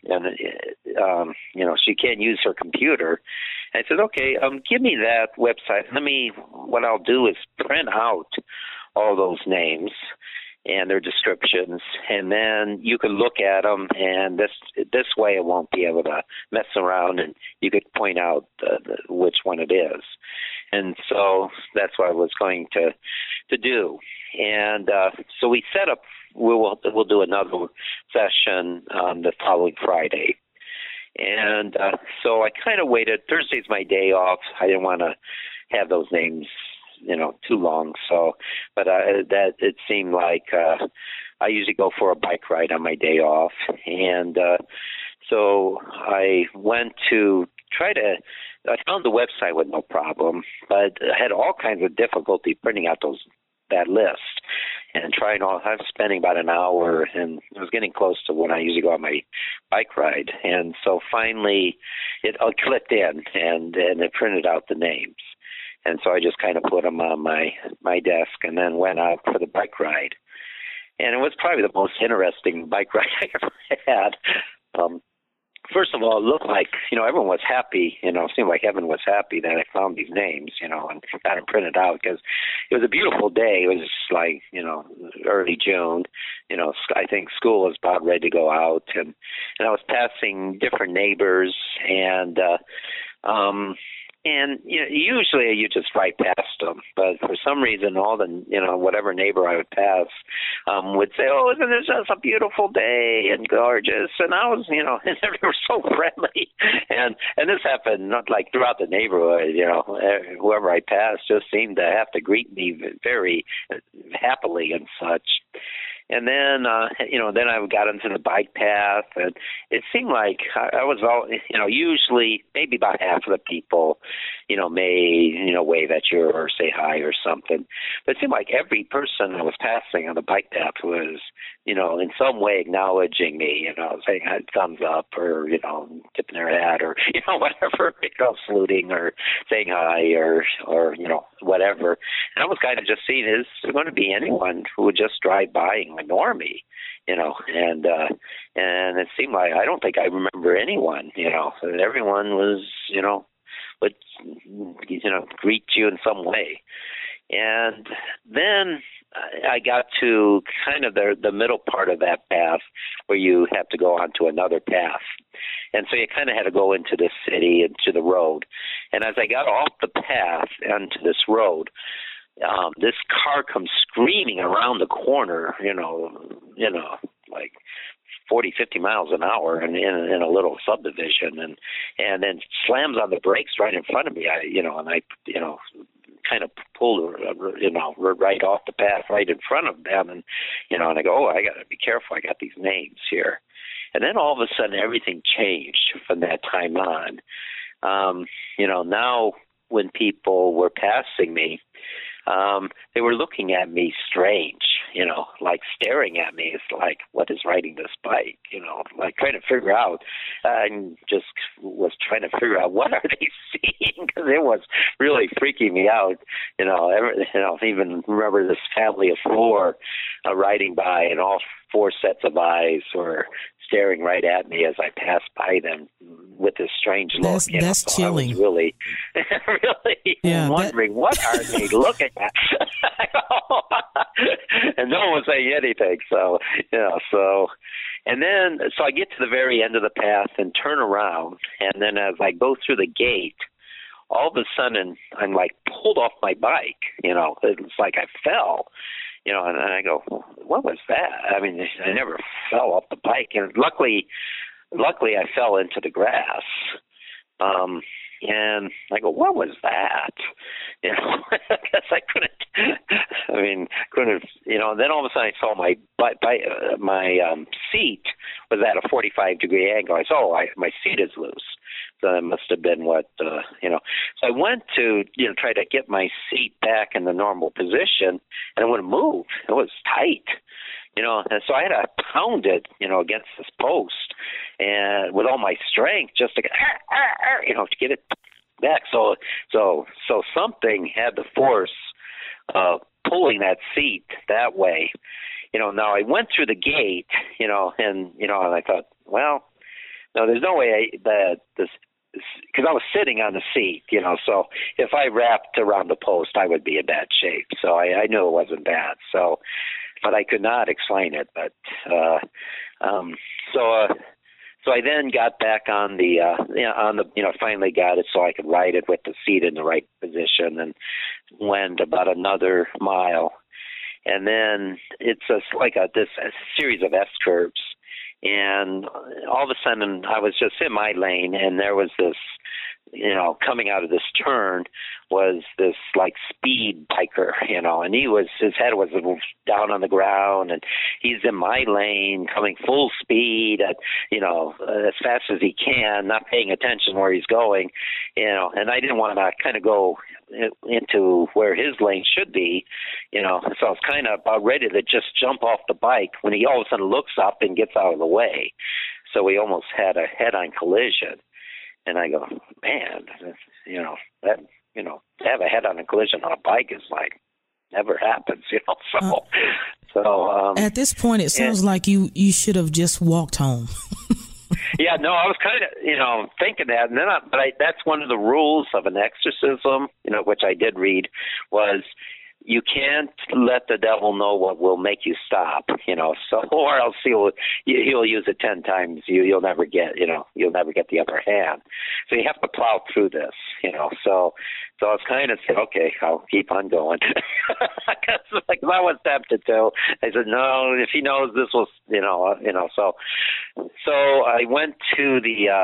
she can't use her computer. I said, okay, give me that website. What I'll do is print out all those names and their descriptions, and then you can look at them, and this way it won't be able to mess around, and you could point out which one it is. And so that's what I was going to do. And so we set up, we'll do another session the following Friday. And so I kind of waited. Thursday's my day off. I didn't want to have those names too long. So, but that it seemed like I usually go for a bike ride on my day off, and so I went to I found the website with no problem, but I had all kinds of difficulty printing out that list and I was spending about an hour, and it was getting close to when I usually go on my bike ride. And so finally it clicked in and it printed out the names. And so I just kind of put them on my desk and then went out for the bike ride. And it was probably the most interesting bike ride I ever had. First of all, it looked like, everyone was happy, it seemed like everyone was happy that I found these names, and got them printed out because it was a beautiful day. It was like, early June, I think school was about ready to go out, and I was passing different neighbors, and usually you just ride past them, but for some reason, all the whatever neighbor I would pass would say, "Oh, isn't this just a beautiful day and gorgeous?" And I was, and they were so friendly, and this happened not like throughout the neighborhood. Whoever I passed just seemed to have to greet me very happily and such. And then, then I got into the bike path, and it seemed like I was all, usually maybe about half of the people, may, wave at you or say hi or something. But it seemed like every person I was passing on the bike path was, in some way acknowledging me, saying thumbs up or, tipping their hat or, whatever, saluting or saying hi or, whatever. And I was kind of just seeing, is there going to be anyone who would just drive by and ignore me, and it seemed like I don't think I remember anyone, that everyone was, would, greet you in some way. And then I got to kind of the middle part of that path where you have to go onto another path. And so you kind of had to go into the city, into the road. And as I got off the path onto this road, this car comes screaming around the corner, like 40, 50 miles an hour in a little subdivision, and then slams on the brakes right in front of me. I kind of pulled, right off the path, right in front of them, and I go, I got to be careful. I got these names here. And then all of a sudden, everything changed from that time on. Now when people were passing me, they were looking at me strange, like staring at me. It's like, what is riding this bike? Like trying to figure out. I just was trying to figure out what are they seeing, because it was really freaking me out. Even remember this family of four riding by, and all four sets of eyes were staring right at me as I passed by them with this strange look. That's so chilling. I was really wondering, what are they looking at? And no one was saying anything. So I get to the very end of the path and turn around, and then as I go through the gate, all of a sudden I'm like pulled off my bike. It's like I fell. And I go, what was that? I mean, I never fell off the bike, and luckily I fell into the grass. And I go, what was that? I guess I couldn't. And then all of a sudden I saw my seat was at a 45-degree angle. I saw, my seat is loose. So that must have been what, So I went to, try to get my seat back in the normal position, and it wouldn't move. It was tight. And so I had to pound it, against this post, and with all my strength, just to get it back. So something had the force of pulling that seat that way. Now I went through the gate, and I thought, well, no, there's no way because I was sitting on the seat, so if I wrapped around the post, I would be in bad shape. So I knew it wasn't bad. So, but I could not explain it. But so I then got back on the finally got it so I could ride it with the seat in the right position, and went about another mile, and then it's a series of S curves. And all of a sudden, I was just in my lane, and there was this, coming out of this turn was this like speed biker, and his head was down on the ground, and he's in my lane coming full speed at, as fast as he can, not paying attention where he's going, and I didn't want to kind of go into where his lane should be, so I was kind of about ready to just jump off the bike when he all of a sudden looks up and gets out of the way. So we almost had a head-on collision. And I go, man, to have a head-on collision on a bike is like never happens, So at this point, it sounds like you should have just walked home. Yeah, no, I was kind of, thinking that, and then that's one of the rules of an exorcism, which I did read, was you can't let the devil know what will make you stop, so, or else he'll use it 10 times. You'll never get the upper hand. So you have to plow through this, so I was kind of saying, okay, I'll keep on going. Because I was tempted to. I said, no, if he knows this was, so I went to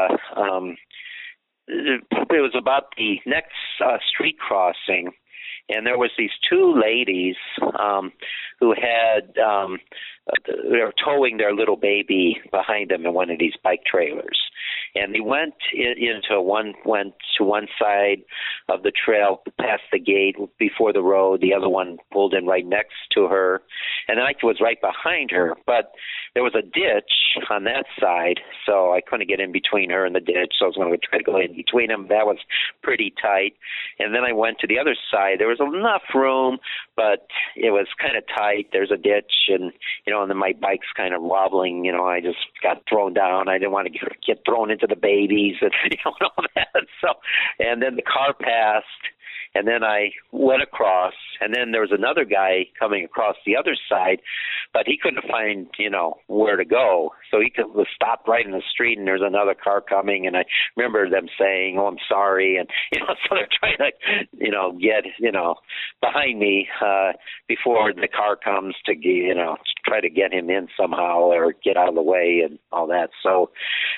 it was about the next street crossing, and there was these two ladies who had they were towing their little baby behind them in one of these bike trailers. And they went to one side of the trail past the gate before the road. The other one pulled in right next to her, and I was right behind her. But there was a ditch on that side, so I couldn't get in between her and the ditch. So I was going to try to go in between them. That was pretty tight. And then I went to the other side. There was enough room, but it was kind of tight. There's a ditch, and and then my bike's kind of wobbling. I just got thrown down. I didn't want to get thrown into the babies and and all that. So, and then the car passed, And then I went across, and then there was another guy coming across the other side, but he couldn't find, where to go. So he was stopped right in the street, and there's another car coming, and I remember them saying, "Oh, I'm sorry," and so they're trying to, get, behind me before the car comes to, try to get him in somehow or get out of the way and all that. So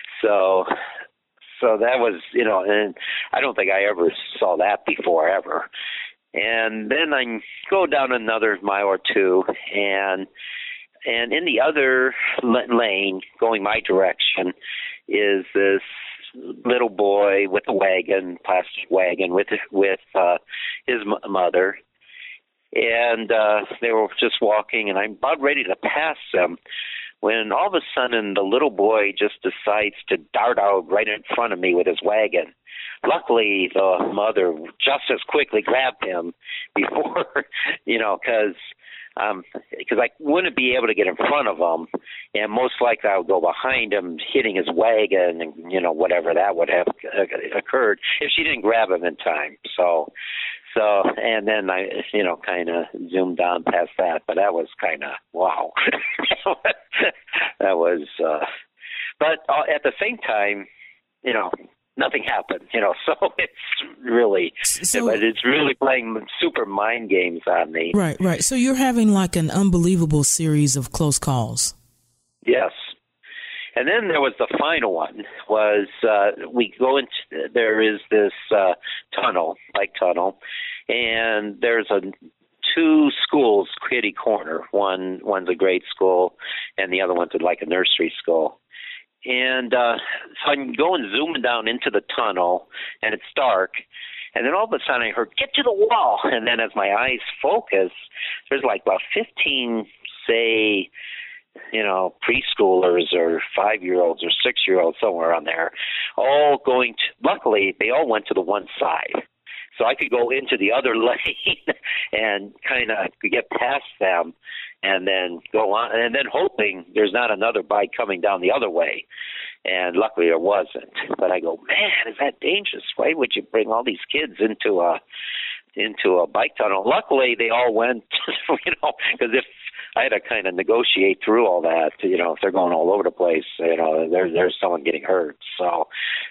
that was, and I don't think I ever saw that before, ever. And then I go down another mile or two, and in the other lane, going my direction, is this little boy with a wagon, plastic wagon, with his mother. And they were just walking, and I'm about ready to pass them, when all of a sudden the little boy just decides to dart out right in front of me with his wagon. Luckily, the mother just as quickly grabbed him before, because I wouldn't be able to get in front of him, and most likely I would go behind him, hitting his wagon, and, whatever that would have occurred if she didn't grab him in time. So, and then I, kind of zoomed on past that, but that was kind of, wow. That was, but at the same time, nothing happened, so it's really, but it's really playing super mind games on me. Right. So you're having like an unbelievable series of close calls. Yes. And then there was the final one, we go into, there is this bike tunnel, and there's two schools kitty corner. One's a grade school, and the other one's like a nursery school. And so I'm going zooming down into the tunnel, and it's dark. And then all of a sudden I heard, "Get to the wall." And then as my eyes focus, there's like about 15, say, preschoolers or 5-year-olds or 6-year-olds, somewhere on there, all going to, luckily they all went to the one side. So I could go into the other lane and kind of get past them and then go on, and then hoping there's not another bike coming down the other way. And luckily there wasn't. But I go, man, is that dangerous? Why would you bring all these kids into a bike tunnel? Luckily they all went, because if I had to kind of negotiate through all that, if they're going all over the place, there's someone getting hurt. So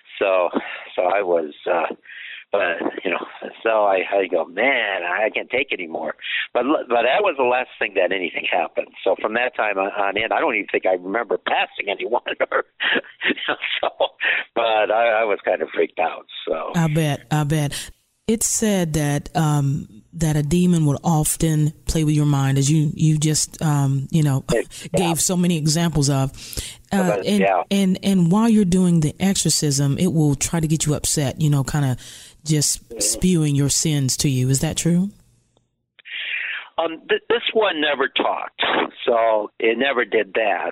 I was, but so I go, man, I can't take it anymore. But that was the last thing that anything happened. So from that time on in, I don't even think I remember passing anyone. But I was kind of freaked out. So I bet. It's said that that a demon would often play with your mind, as you just gave so many examples of. And while you're doing the exorcism, it will try to get you upset. Kind of just spewing your sins to you. Is that true? This one never talked, so it never did that.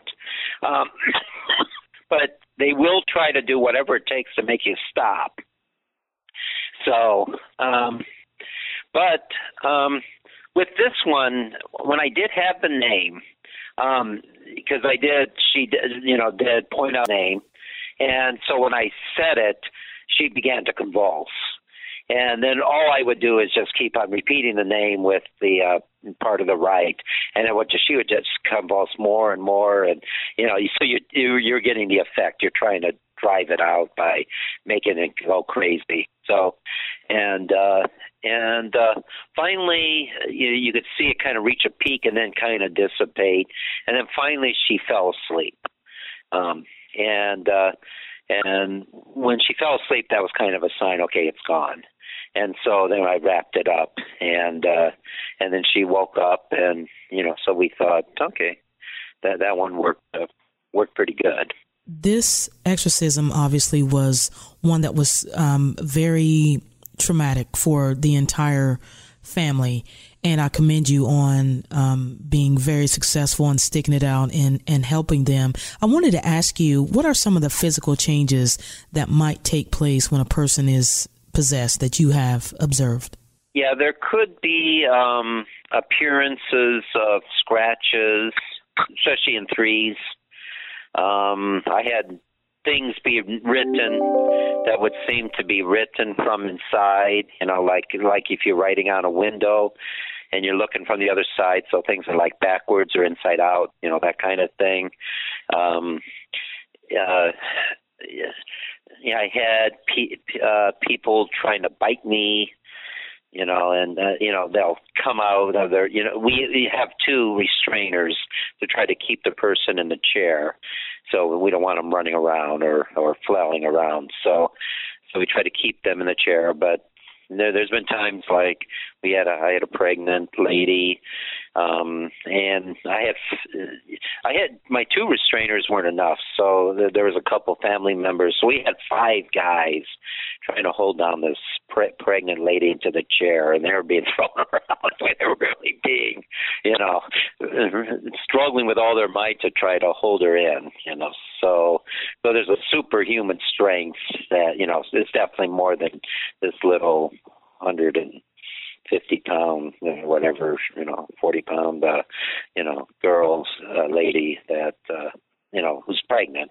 But they will try to do whatever it takes to make you stop. So, but with this one, when I did have the name, because she did point out the name, and so when I said it, she began to convulse. And then all I would do is just keep on repeating the name with the part of the right, and then she would just convulse more and more, and so you're getting the effect. You're trying to drive it out by making it go crazy. So, and finally, you could see it kind of reach a peak and then kind of dissipate, and then finally she fell asleep. And when she fell asleep, that was kind of a sign. Okay, it's gone. And so then I wrapped it up, and then she woke up, and so we thought, okay, that one worked pretty good. This exorcism obviously was one that was very traumatic for the entire family, and I commend you on being very successful and sticking it out and helping them. I wanted to ask you, what are some of the physical changes that might take place when a person is possessed that you have observed? Yeah, there could be appearances of scratches, especially in threes. I had things be written that would seem to be written from inside, like if you're writing on a window and you're looking from the other side, so things are like backwards or inside out, that kind of thing. I had people trying to bite me, and they'll come out of their, we have 2 restrainers to try to keep the person in the chair, so we don't want them running around or flailing around. So we try to keep them in the chair, but there's been times like I had a pregnant lady, and I had my 2 restrainers weren't enough, so there was a couple family members. So we had 5 guys trying to hold down this pregnant lady into the chair, and they were being thrown around like they were really being, struggling with all their might to try to hold her in, So there's a superhuman strength that, it's definitely more than this little 150-pound, whatever, 40-pound, girls, lady that, who's pregnant,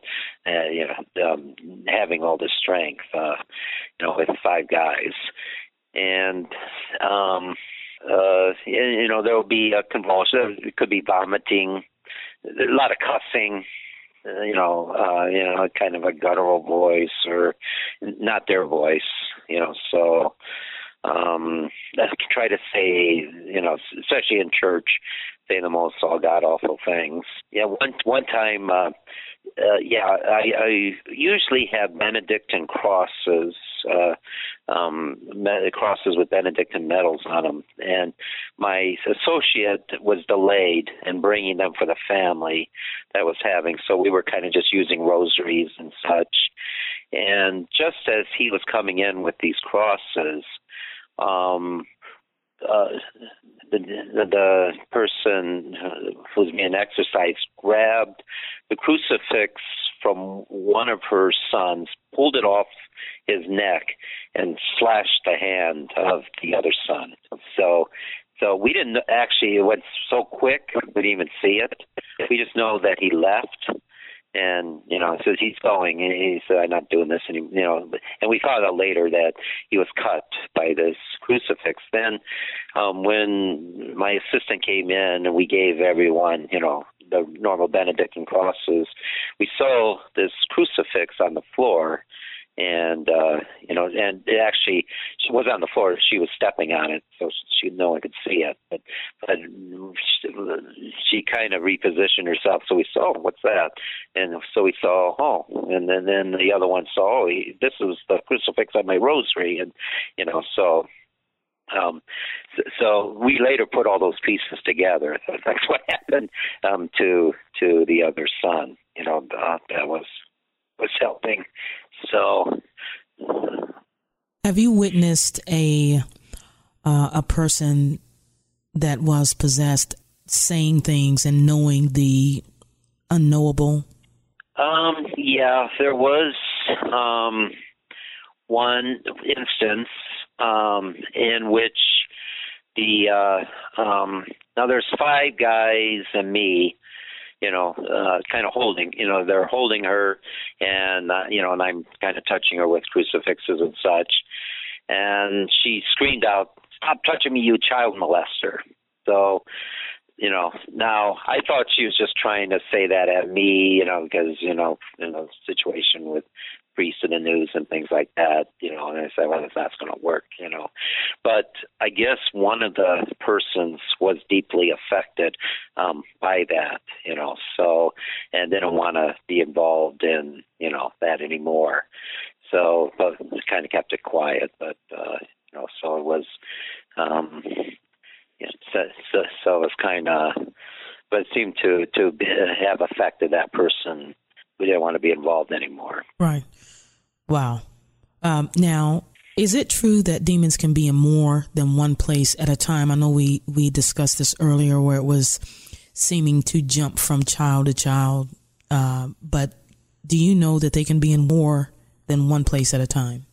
having all this strength, with 5 guys. And, there'll be a convulsion. It could be vomiting, a lot of cussing, kind of a guttural voice or not their voice, so I try to say, especially in church, say the most all god-awful things. Yeah, one time, I usually have Benedictine crosses, crosses with Benedictine medals on them, and my associate was delayed in bringing them for the family that was having, so we were kind of just using rosaries and such. And just as he was coming in with these crosses, the person who's being exercised grabbed the crucifix from one of her sons, pulled it off his neck, and slashed the hand of the other son. So we didn't actually, it went so quick, we didn't even see it. We just know that he left. And, says he's going, and he said, I'm not doing this anymore, and we found out later that he was cut by this crucifix. Then when my assistant came in and we gave everyone, the normal Benedictine crosses, we saw this crucifix on the floor. And, and it actually, she was on the floor, she was stepping on it, so no one could see it. But she kind of repositioned herself, so we saw, what's that? And so we saw, and then the other one saw, this is the crucifix on my rosary. And, so we later put all those pieces together. That's what happened to the other son, that was helping. So, have you witnessed a person that was possessed saying things and knowing the unknowable? Yeah, there was one instance in which now there's 5 guys and me, kind of holding, they're holding her, and, and I'm kind of touching her with crucifixes and such. And she screamed out, "Stop touching me, you child molester." So, now I thought she was just trying to say that at me, because, in a situation with priests in the news and things like that, and I said, well, that's going to work, But I guess one of the persons was deeply affected by that, so, and didn't want to be involved in, that anymore. So, but kind of kept it quiet, but, so it was, so it was kind of, but it seemed to have affected that person. We didn't want to be involved anymore. Right. Wow. Now, is it true that demons can be in more than one place at a time? I know we discussed this earlier where it was seeming to jump from child to child. But do you know that they can be in more than one place at a time?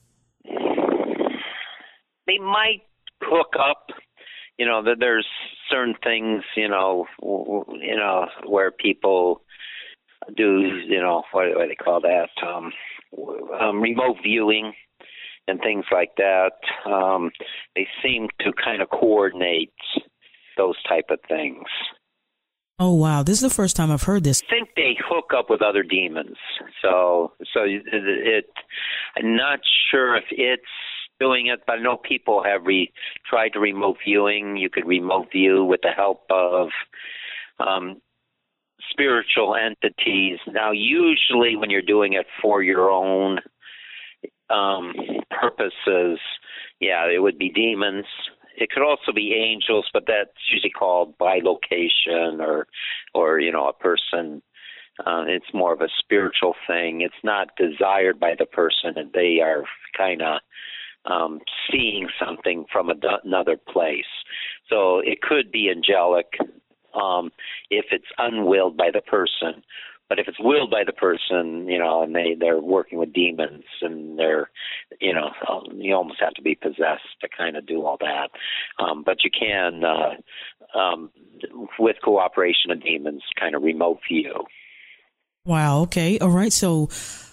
They might hook up, that there's certain things, where people do, what do they call that? Remote viewing and things like that. They seem to kind of coordinate those type of things. Oh, wow. This is the first time I've heard this. I think they hook up with other demons. So I'm not sure if it's doing it, but I know people have tried to remote viewing. You could remote view with the help of spiritual entities. Now, usually when you're doing it for your own purposes, it would be demons. It could also be angels, but that's usually called by location or a person. It's more of a spiritual thing. It's not desired by the person, and they are kind of seeing something from another place. So it could be angelic if it's unwilled by the person. But if it's willed by the person, and they're working with demons, and they're, you almost have to be possessed to kind of do all that. But you can, with cooperation of demons, kind of remote view. Wow. Okay. All right. So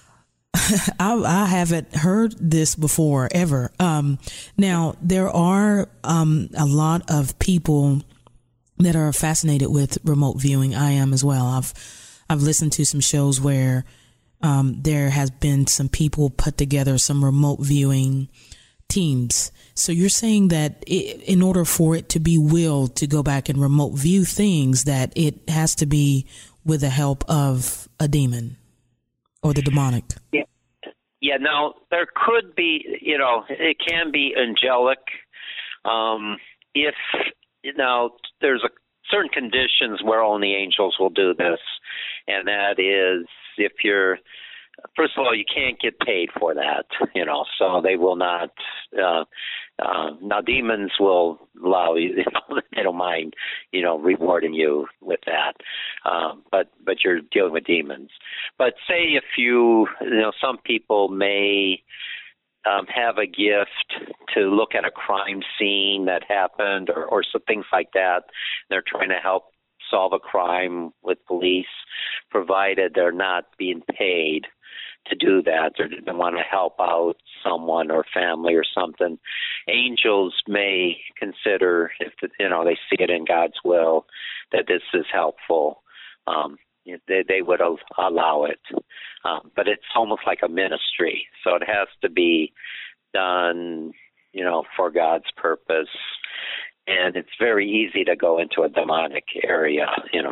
I haven't heard this before ever. Now, there are a lot of people that are fascinated with remote viewing. I am as well. I've listened to some shows where there has been some people put together some remote viewing teams. So you're saying that in order for it to be willed to go back and remote view things, that it has to be with the help of a demon or the demonic. Yeah. Yeah. Now, there could be, it can be angelic. If, there's certain conditions where only angels will do this. And that is if first of all, you can't get paid for that, so they will not. Now, demons will allow you, they don't mind, rewarding you with that. But you're dealing with demons. But say if some people may have a gift to look at a crime scene that happened or some things like that. They're trying to help solve a crime with police, provided they're not being paid to do that. They want to help out someone or family or something. Angels may consider, if they see it in God's will, that this is helpful. They would allow it. But it's almost like a ministry. So it has to be done, for God's purpose. And it's very easy to go into a demonic area,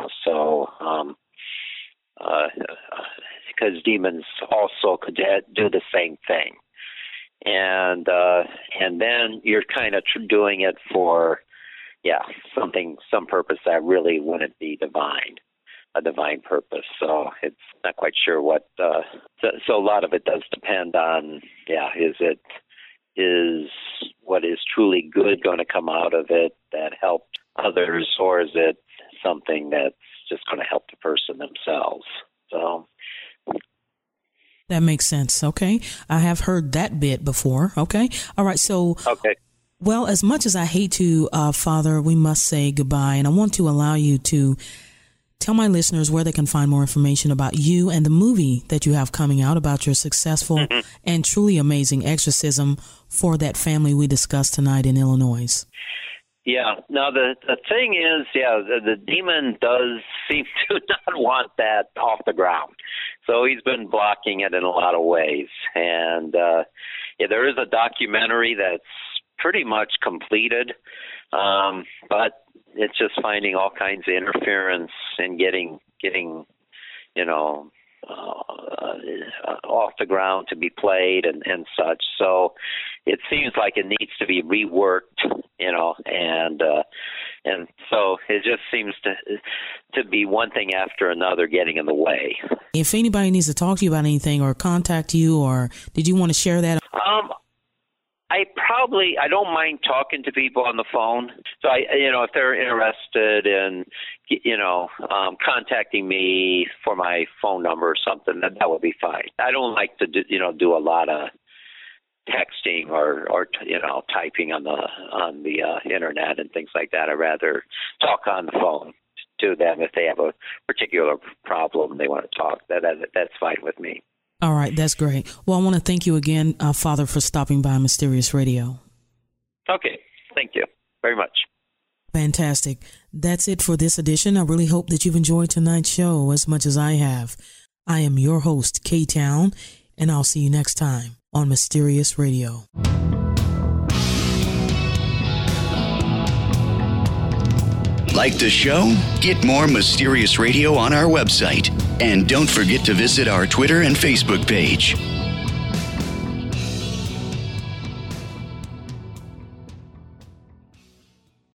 because demons also could do the same thing. And then you're kind of doing it for, some purpose that really wouldn't be a divine purpose. So it's not quite sure what, so a lot of it does depend on, is what is truly good going to come out of it that helped others, or is it something that's just going to help the person themselves? So that makes sense. Okay. I have heard that bit before. Okay. All right. So, okay. Well, as much as I hate to, Father, we must say goodbye, and I want to allow you to tell my listeners where they can find more information about you and the movie that you have coming out about your successful and truly amazing exorcism for that family we discussed tonight in Illinois. Yeah. Now, the thing is, the demon does seem to not want that off the ground. So he's been blocking it in a lot of ways. And there is a documentary that's pretty much completed, but it's just finding all kinds of interference and getting off the ground to be played and such. So it seems like it needs to be reworked, and so it just seems to be one thing after another getting in the way. If anybody needs to talk to you about anything or contact you, or did you want to share that? I don't mind talking to people on the phone. So if they're interested in, contacting me for my phone number or something, that would be fine. I don't like to do a lot of texting or typing on the internet and things like that. I'd rather talk on the phone to them if they have a particular problem they want to talk. That's fine with me. All right, that's great. Well, I want to thank you again, Father, for stopping by Mysterious Radio. Okay, thank you very much. Fantastic. That's it for this edition. I really hope that you've enjoyed tonight's show as much as I have. I am your host, K-Town, and I'll see you next time on Mysterious Radio. Like the show? Get more Mysterious Radio on our website. And don't forget to visit our Twitter and Facebook page.